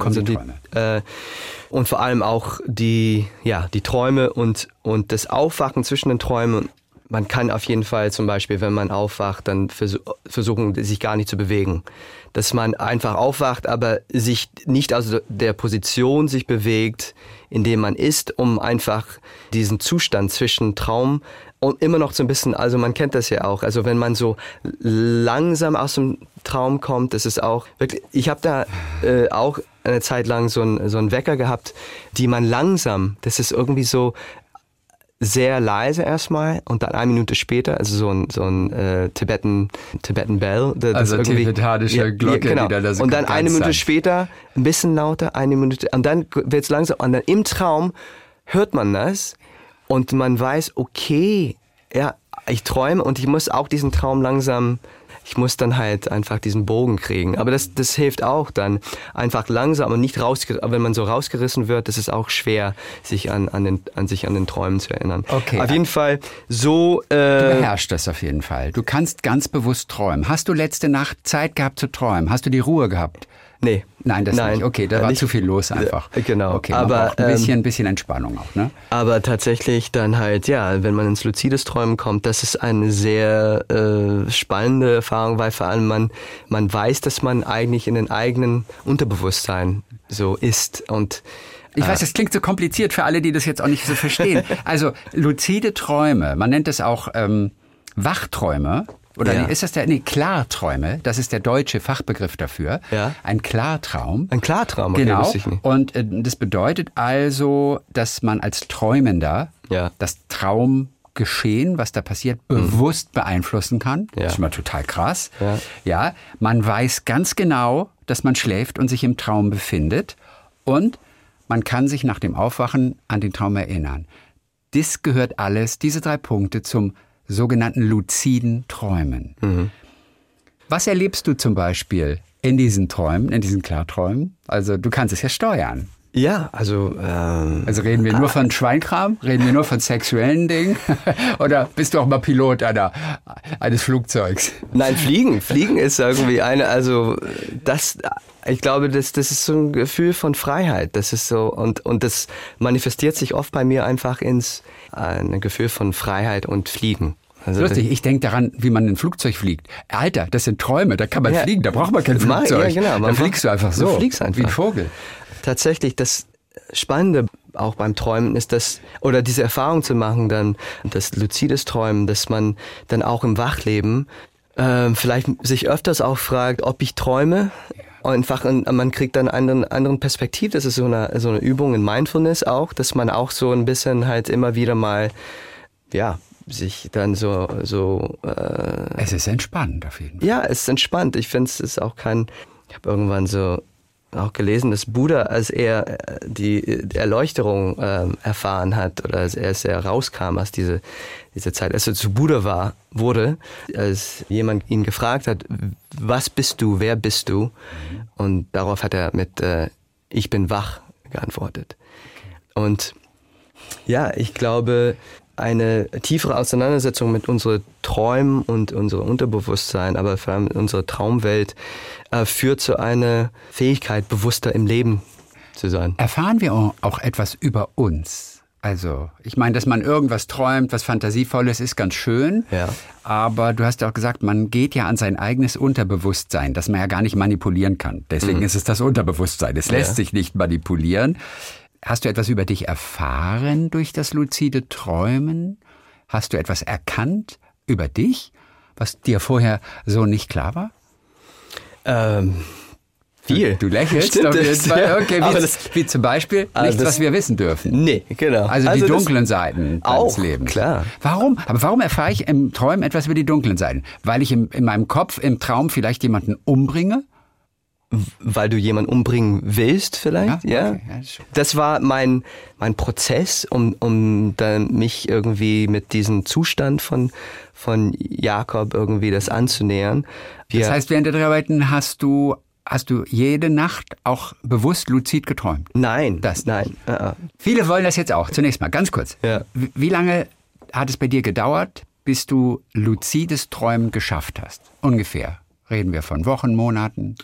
Und vor allem auch die Träume und das Aufwachen zwischen den Träumen. Man kann auf jeden Fall zum Beispiel, wenn man aufwacht, dann versuchen, sich gar nicht zu bewegen. Dass man einfach aufwacht, aber sich nicht aus der Position sich bewegt, in dem man ist, um einfach diesen Zustand zwischen Traum und immer noch so ein bisschen, also man kennt das ja auch, also wenn man so langsam aus dem Traum kommt, das ist auch wirklich, ich habe da auch eine Zeit lang so einen Wecker gehabt, die man langsam, das ist irgendwie so, sehr leise erstmal und dann 1 Minute später, also so ein Tibetan Bell. Also tibetanische Glocke, genau. Die da so und dann 1 Minute später, ein bisschen lauter, 1 Minute, und dann wird's langsam, und dann im Traum hört man das und man weiß, okay, ja, ich träume und ich muss auch diesen Traum langsam, ich muss dann halt einfach diesen Bogen kriegen. Aber das hilft auch dann einfach langsam und nicht wenn man so rausgerissen wird, das ist auch schwer, sich an den Träumen zu erinnern. Okay. Auf jeden Fall so. Du beherrschst das auf jeden Fall. Du kannst ganz bewusst träumen. Hast du letzte Nacht Zeit gehabt zu träumen? Hast du die Ruhe gehabt? Nee. Nein, nicht. Okay, da war nicht, zu viel los einfach. Genau. Okay, aber ein bisschen Entspannung auch, ne? Aber tatsächlich dann halt, ja, wenn man ins luzides Träumen kommt, das ist eine sehr spannende Erfahrung, weil vor allem man weiß, dass man eigentlich in den eigenen Unterbewusstsein so ist und ich weiß, das klingt so kompliziert für alle, die das jetzt auch nicht so verstehen. Also luzide Träume, man nennt es auch Wachträume. Oder ist das Klarträume, das ist der deutsche Fachbegriff dafür. Ja. Ein Klartraum. Ein Klartraum, okay, genau. Wusste ich nicht. Und das bedeutet also, dass man als Träumender das Traumgeschehen, was da passiert, bewusst beeinflussen kann. Ja. Das ist mal total krass. Ja, man weiß ganz genau, dass man schläft und sich im Traum befindet. und man kann sich nach dem Aufwachen an den Traum erinnern. Das gehört alles, diese 3 Punkte, zum sogenannten luziden Träumen. Was erlebst du zum Beispiel in diesen Träumen, in diesen Klarträumen? Also du kannst es ja steuern. Ja, also... Also reden wir nur von Schweinkram? Reden wir nur von sexuellen Dingen? Oder bist du auch mal Pilot eines Flugzeugs? Nein, Fliegen ist irgendwie ich glaube, das ist so ein Gefühl von Freiheit. Das ist so, und das manifestiert sich oft bei mir einfach ins ein Gefühl von Freiheit und Fliegen. Also lustig, ich denke daran, wie man in ein Flugzeug fliegt. Alter, das sind Träume, da kann man fliegen, da braucht man kein Flugzeug. Ja, genau. Da fliegst du einfach so, du fliegst einfach. wie ein Vogel. Tatsächlich, das Spannende auch beim Träumen ist oder diese Erfahrung zu machen, dann das luzides Träumen, dass man dann auch im Wachleben vielleicht sich öfters auch fragt, ob ich träume. Einfach, man kriegt dann einen anderen Perspektiv. Das ist so eine Übung in Mindfulness auch, dass man auch so ein bisschen halt immer wieder mal, sich dann es ist entspannt auf jeden Fall. Ja, es ist entspannt. Ich finde, es ist auch ich habe irgendwann so auch gelesen, dass Buddha, als er die Erleuchterung erfahren hat oder als er rauskam aus dieser Zeit, als er zu Buddha wurde, als jemand ihn gefragt hat, was bist du, wer bist du? Und darauf hat er mit ich bin wach geantwortet. Und ja, ich glaube, eine tiefere Auseinandersetzung mit unseren Träumen und unserem Unterbewusstsein, aber vor allem unserer Traumwelt, führt zu einer Fähigkeit, bewusster im Leben zu sein. Erfahren wir auch etwas über uns? Also, ich meine, dass man irgendwas träumt, was Fantasievolles, ist ganz schön. Ja. Aber du hast ja auch gesagt, man geht ja an sein eigenes Unterbewusstsein, das man ja gar nicht manipulieren kann. Deswegen ist es das Unterbewusstsein. Es lässt sich nicht manipulieren. Hast du etwas über dich erfahren durch das luzide Träumen? Hast du etwas erkannt über dich, was dir vorher so nicht klar war? Viel. Du lächelst Stimmt auf jeden das? Fall. Ja. Okay, wie zum Beispiel nichts, was wir wissen dürfen. Nee, genau. Also die dunklen Seiten deines Lebens. Klar. Warum erfahre ich im Träumen etwas über die dunklen Seiten? Weil ich in meinem Kopf, im Traum vielleicht jemanden umbringe? Weil du jemanden umbringen willst vielleicht, ja. Okay. Das war mein Prozess, um dann mich irgendwie mit diesem Zustand von Jakob irgendwie das anzunähern. Das heißt, während der Dreharbeiten hast du jede Nacht auch bewusst luzid geträumt? Nein. Nein. Viele wollen das jetzt auch. Zunächst mal, ganz kurz. Ja. Wie lange hat es bei dir gedauert, bis du luzides Träumen geschafft hast? Ungefähr. Reden wir von Wochen, Monaten?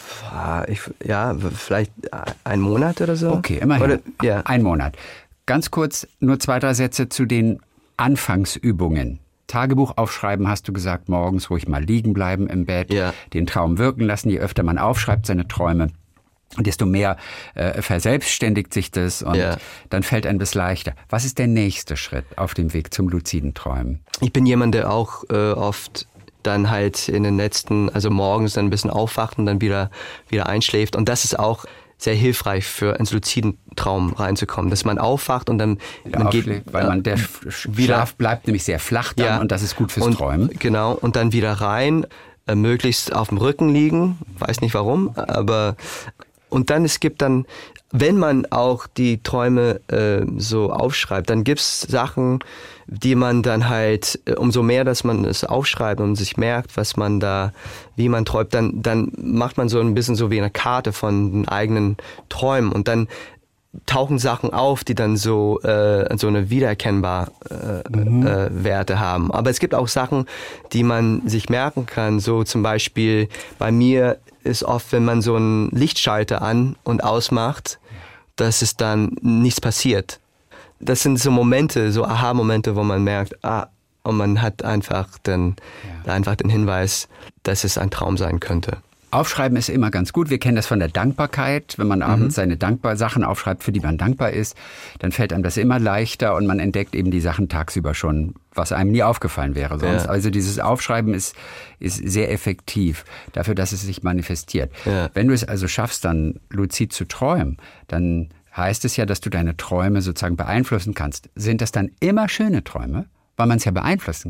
Vielleicht 1 Monat oder so. Okay, immerhin. Ein Monat. Ganz kurz, nur 2, 3 Sätze zu den Anfangsübungen. Tagebuch aufschreiben, hast du gesagt, morgens ruhig mal liegen bleiben im Bett, den Traum wirken lassen. Je öfter man aufschreibt seine Träume, desto mehr verselbstständigt sich das und dann fällt einem das leichter. Was ist der nächste Schritt auf dem Weg zum luziden Träumen? Ich bin jemand, der auch oft dann halt in den letzten, also morgens dann ein bisschen aufwacht und dann wieder einschläft. Und das ist auch sehr hilfreich für einen luziden Traum reinzukommen, dass man aufwacht und dann man geht, weil der Schlaf bleibt nämlich sehr flach dann und das ist gut fürs Träumen. Genau, und dann wieder rein, möglichst auf dem Rücken liegen, weiß nicht warum, aber und dann wenn man auch die Träume so aufschreibt, dann gibt's Sachen, die man dann halt, umso mehr, dass man es aufschreibt und sich merkt, wie man träumt, dann macht man so ein bisschen so wie eine Karte von den eigenen Träumen und dann tauchen Sachen auf, die dann so eine wiedererkennbare Werte haben. Aber es gibt auch Sachen, die man sich merken kann, so zum Beispiel bei mir ist oft, wenn man so einen Lichtschalter an- und ausmacht, dass es dann nichts passiert. Das sind so Momente, so Aha-Momente, wo man merkt, und man hat einfach den Hinweis, dass es ein Traum sein könnte. Aufschreiben ist immer ganz gut. Wir kennen das von der Dankbarkeit. Wenn man abends seine Sachen aufschreibt, für die man dankbar ist, dann fällt einem das immer leichter und man entdeckt eben die Sachen tagsüber schon, was einem nie aufgefallen wäre sonst. Ja. Also dieses Aufschreiben ist sehr effektiv dafür, dass es sich manifestiert. Ja. Wenn du es also schaffst, dann luzid zu träumen, dann heißt es ja, dass du deine Träume sozusagen beeinflussen kannst. Sind das dann immer schöne Träume, weil man es ja beeinflussen kann?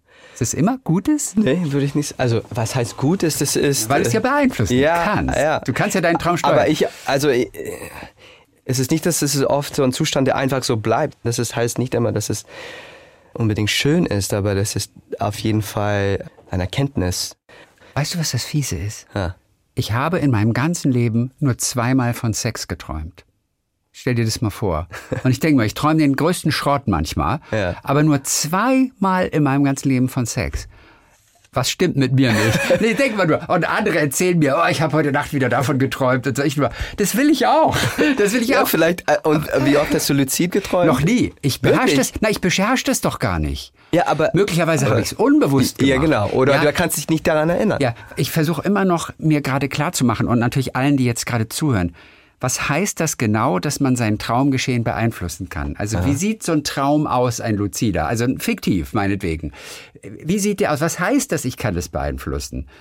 Ist es immer Gutes? Nee, würde ich nicht. Also, was heißt Gutes? Das ist. Weil es ja beeinflussen kannst. Ja. Du kannst ja deinen Traum steuern. Aber es ist nicht, dass es oft so ein Zustand, der einfach so bleibt. Heißt nicht immer, dass es unbedingt schön ist, aber das ist auf jeden Fall eine Erkenntnis. Weißt du, was das Fiese ist? Ja. Ich habe in meinem ganzen Leben nur 2-mal von Sex geträumt. Stell dir das mal vor. Und ich denke mal, ich träume den größten Schrott manchmal, aber nur 2-mal in meinem ganzen Leben von Sex. Was stimmt mit mir nicht? Nee, denk mal nur. Und andere erzählen mir, ich habe heute Nacht wieder davon geträumt. Und sag ich nur, das will ich auch. Das will ich auch. Vielleicht. Und wie oft hast du luzid geträumt? Noch nie. Ich beherrsche das doch gar nicht. Ja, aber möglicherweise habe ich es unbewusst gemacht. Ja, genau. Oder du kannst dich nicht daran erinnern. Ja, ich versuche immer noch, mir gerade klarzumachen und natürlich allen, die jetzt gerade zuhören, was heißt das genau, dass man sein Traumgeschehen beeinflussen kann? Also wie sieht so ein Traum aus, ein luzider? Also fiktiv, meinetwegen. Wie sieht der aus? Was heißt das, ich kann das beeinflussen?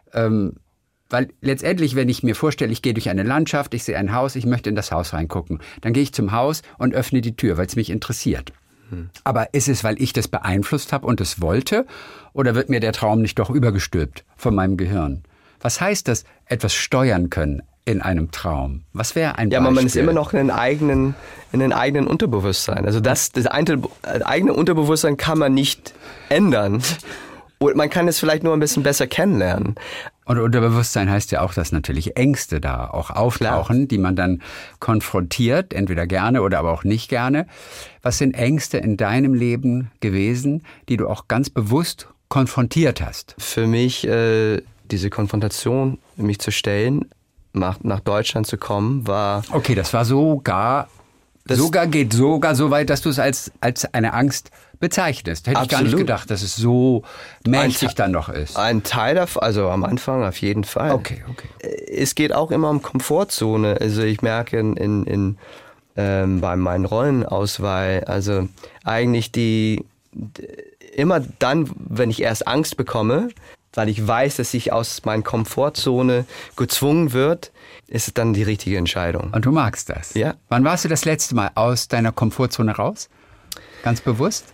Weil letztendlich, wenn ich mir vorstelle, ich gehe durch eine Landschaft, ich sehe ein Haus, ich möchte in das Haus reingucken. Dann gehe ich zum Haus und öffne die Tür, weil es mich interessiert. Aber ist es, weil ich das beeinflusst habe und es wollte? Oder wird mir der Traum nicht doch übergestülpt von meinem Gehirn? Was heißt das, etwas steuern können in einem Traum? Was wäre ein Beispiel? Ja, man ist immer noch in den eigenen Unterbewusstsein. Also das eigene Unterbewusstsein kann man nicht ändern. Und man kann es vielleicht nur ein bisschen besser kennenlernen. Und Unterbewusstsein heißt ja auch, dass natürlich Ängste da auch auftauchen, die man dann konfrontiert, entweder gerne oder aber auch nicht gerne. Was sind Ängste in deinem Leben gewesen, die du auch ganz bewusst konfrontiert hast? Für mich diese Konfrontation, mich zu stellen, nach Deutschland zu kommen, war... Okay, das war geht sogar so weit, dass du es als eine Angst bezeichnest. Hätte ich gar nicht gedacht, dass es so mächtig dann noch ist. Ein Teil davon, also am Anfang auf jeden Fall. Okay. Es geht auch immer um Komfortzone. Also ich merke bei meinen Rollenauswahl, also eigentlich immer dann, wenn ich erst Angst bekomme, weil ich weiß, dass ich aus meiner Komfortzone gezwungen wird, ist es dann die richtige Entscheidung. Und du magst das? Ja. Wann warst du das letzte Mal aus deiner Komfortzone raus? Ganz bewusst?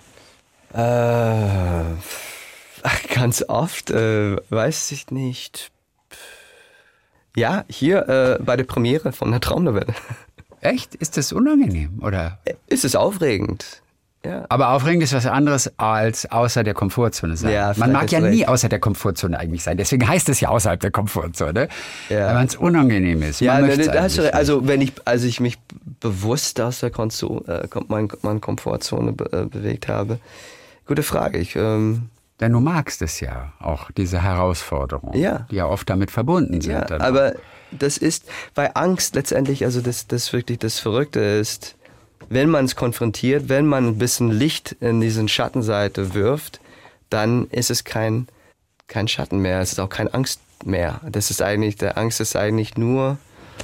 Ganz oft, weiß ich nicht. Ja, hier bei der Premiere von der Traumnovelle. Echt? Ist das unangenehm, oder? Ist es aufregend? Ja. Aber aufregend ist was anderes als außer der Komfortzone sein. Ja, man mag ja nie außer der Komfortzone eigentlich sein. Deswegen heißt es ja außerhalb der Komfortzone. Ja. Weil es ununangenehm ist. Ja, also als ich mich bewusst aus der meine Komfortzone bewegt habe. Gute Frage. Denn du magst es ja auch, diese Herausforderungen, die ja oft damit verbunden sind. Ja, aber das ist, weil Angst letztendlich, also das wirklich das Verrückte ist, wenn man es konfrontiert, wenn man ein bisschen Licht in diesen Schattenseite wirft, dann ist es kein Schatten mehr, es ist auch keine Angst mehr. Der Angst ist eigentlich nur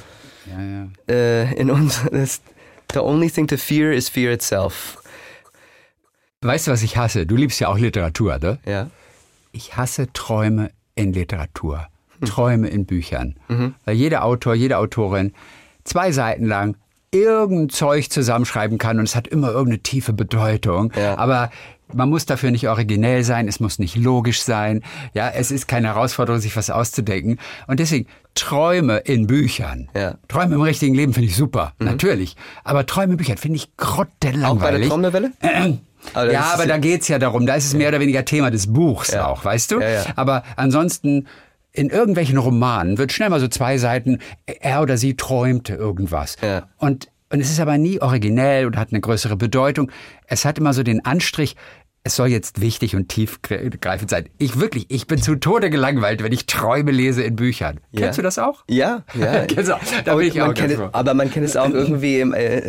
in uns. The only thing to fear is fear itself. Weißt du, was ich hasse? Du liebst ja auch Literatur, ne? Ja. Ich hasse Träume in Literatur, Träume in Büchern. Weil jeder Autor, jede Autorin 2 Seiten lang irgendein Zeug zusammenschreiben kann und es hat immer irgendeine tiefe Bedeutung. Ja. Aber man muss dafür nicht originell sein, es muss nicht logisch sein. Ja, es ist keine Herausforderung, sich was auszudenken. Und deswegen Träume in Büchern. Ja. Träume im richtigen Leben finde ich super, natürlich. Aber Träume in Büchern finde ich grottelangweilig. Auch bei der Traumnovelle? Aber da geht's ja darum. Da ist es mehr oder weniger Thema des Buchs auch, weißt du? Ja. Aber ansonsten in irgendwelchen Romanen wird schnell mal so 2 Seiten, er oder sie träumte irgendwas. Ja. Und es ist aber nie originell oder hat eine größere Bedeutung. Es hat immer so den Anstrich, es soll jetzt wichtig und tiefgreifend sein. Ich bin zu Tode gelangweilt, wenn ich Träume lese in Büchern. Ja. Kennst du das auch? Ja. Da bin ich auch aber man kennt es auch irgendwie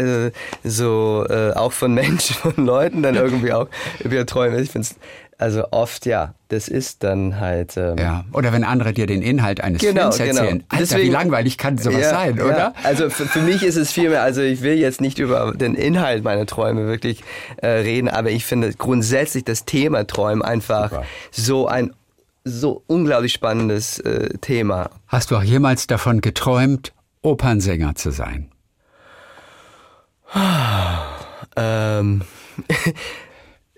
auch von Menschen, von Leuten dann irgendwie auch über Träume. Ich finde es also oft, das ist dann halt... Oder wenn andere dir den Inhalt eines Films erzählen. Alter, deswegen, wie langweilig kann sowas sein, oder? Ja. Also für mich ist es viel mehr, also ich will jetzt nicht über den Inhalt meiner Träume wirklich reden, aber ich finde grundsätzlich das Thema Träumen einfach so unglaublich spannendes Thema. Hast du auch jemals davon geträumt, Opernsänger zu sein?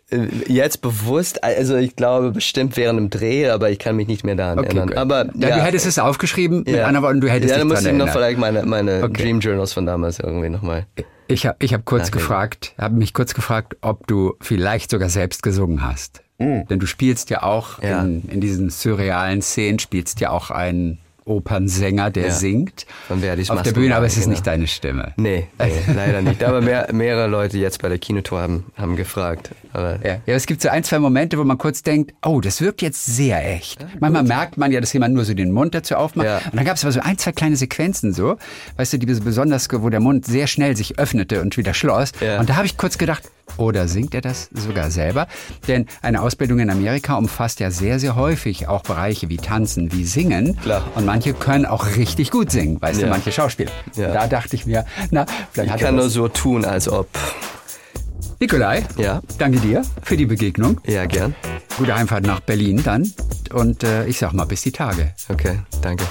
Jetzt bewusst, also ich glaube bestimmt während dem Dreh, aber ich kann mich nicht mehr daran erinnern. Gut. Aber du hättest es aufgeschrieben, mit anderen Worten, du hättest dich dann muss daran ich noch erinnern. vielleicht meine Dream Journals von damals irgendwie nochmal. Ich hab mich kurz gefragt, ob du vielleicht sogar selbst gesungen hast. Denn du spielst ja auch in diesen surrealen Szenen, spielst ja auch einen Opernsänger, der singt auf der Bühne, aber es ist nicht deine Stimme. Nee, leider nicht. Aber mehrere Leute jetzt bei der Kinotour haben gefragt. Aber es gibt so 1, 2 Momente, wo man kurz denkt, oh, das wirkt jetzt sehr echt. Manchmal merkt man ja, dass jemand nur so den Mund dazu aufmacht. Ja. Und dann gab es aber so 1, 2 kleine Sequenzen so, weißt du, die besonders, wo der Mund sehr schnell sich öffnete und wieder schloss. Ja. Und da habe ich kurz gedacht, oder singt er das sogar selber? Denn eine Ausbildung in Amerika umfasst ja sehr, sehr häufig auch Bereiche wie Tanzen, wie Singen. Klar. Und manche können auch richtig gut singen, weißt du, manche Schauspieler. Ja. Da dachte ich mir, vielleicht ich kann nur so tun, als ob. Nikolai, danke dir für die Begegnung. Ja, gern. Gute Heimfahrt nach Berlin dann. Und ich sag mal, bis die Tage. Okay, danke.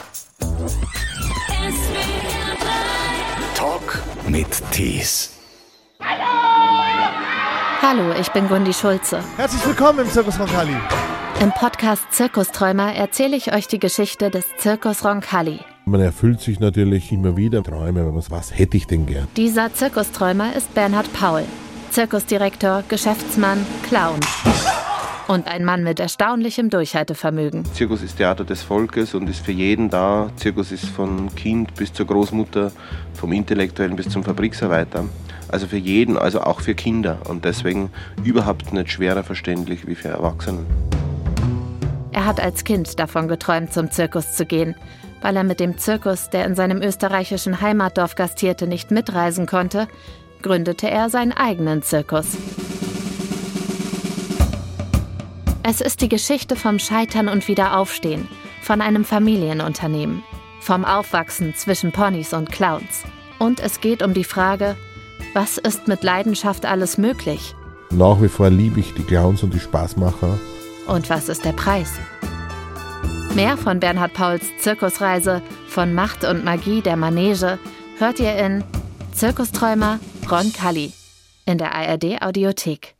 Talk mit Tees. Hallo, ich bin Gundi Schulze. Herzlich willkommen im Zirkus Roncalli. Im Podcast Zirkusträumer erzähle ich euch die Geschichte des Zirkus Roncalli. Man erfüllt sich natürlich immer wieder Träume, was hätte ich denn gern? Dieser Zirkusträumer ist Bernhard Paul. Zirkusdirektor, Geschäftsmann, Clown. Und ein Mann mit erstaunlichem Durchhaltevermögen. Zirkus ist Theater des Volkes und ist für jeden da. Zirkus ist von Kind bis zur Großmutter, vom Intellektuellen bis zum Fabriksarbeiter. Also für jeden, also auch für Kinder. Und deswegen überhaupt nicht schwerer verständlich wie für Erwachsene. Er hat als Kind davon geträumt, zum Zirkus zu gehen. Weil er mit dem Zirkus, der in seinem österreichischen Heimatdorf gastierte, nicht mitreisen konnte, gründete er seinen eigenen Zirkus. Es ist die Geschichte vom Scheitern und Wiederaufstehen, von einem Familienunternehmen, vom Aufwachsen zwischen Ponys und Clowns. Und es geht um die Frage, was ist mit Leidenschaft alles möglich? Nach wie vor liebe ich die Clowns und die Spaßmacher. Und was ist der Preis? Mehr von Bernhard Pauls Zirkusreise, von Macht und Magie der Manege, hört ihr in Zirkusträumer Roncalli in der ARD Audiothek.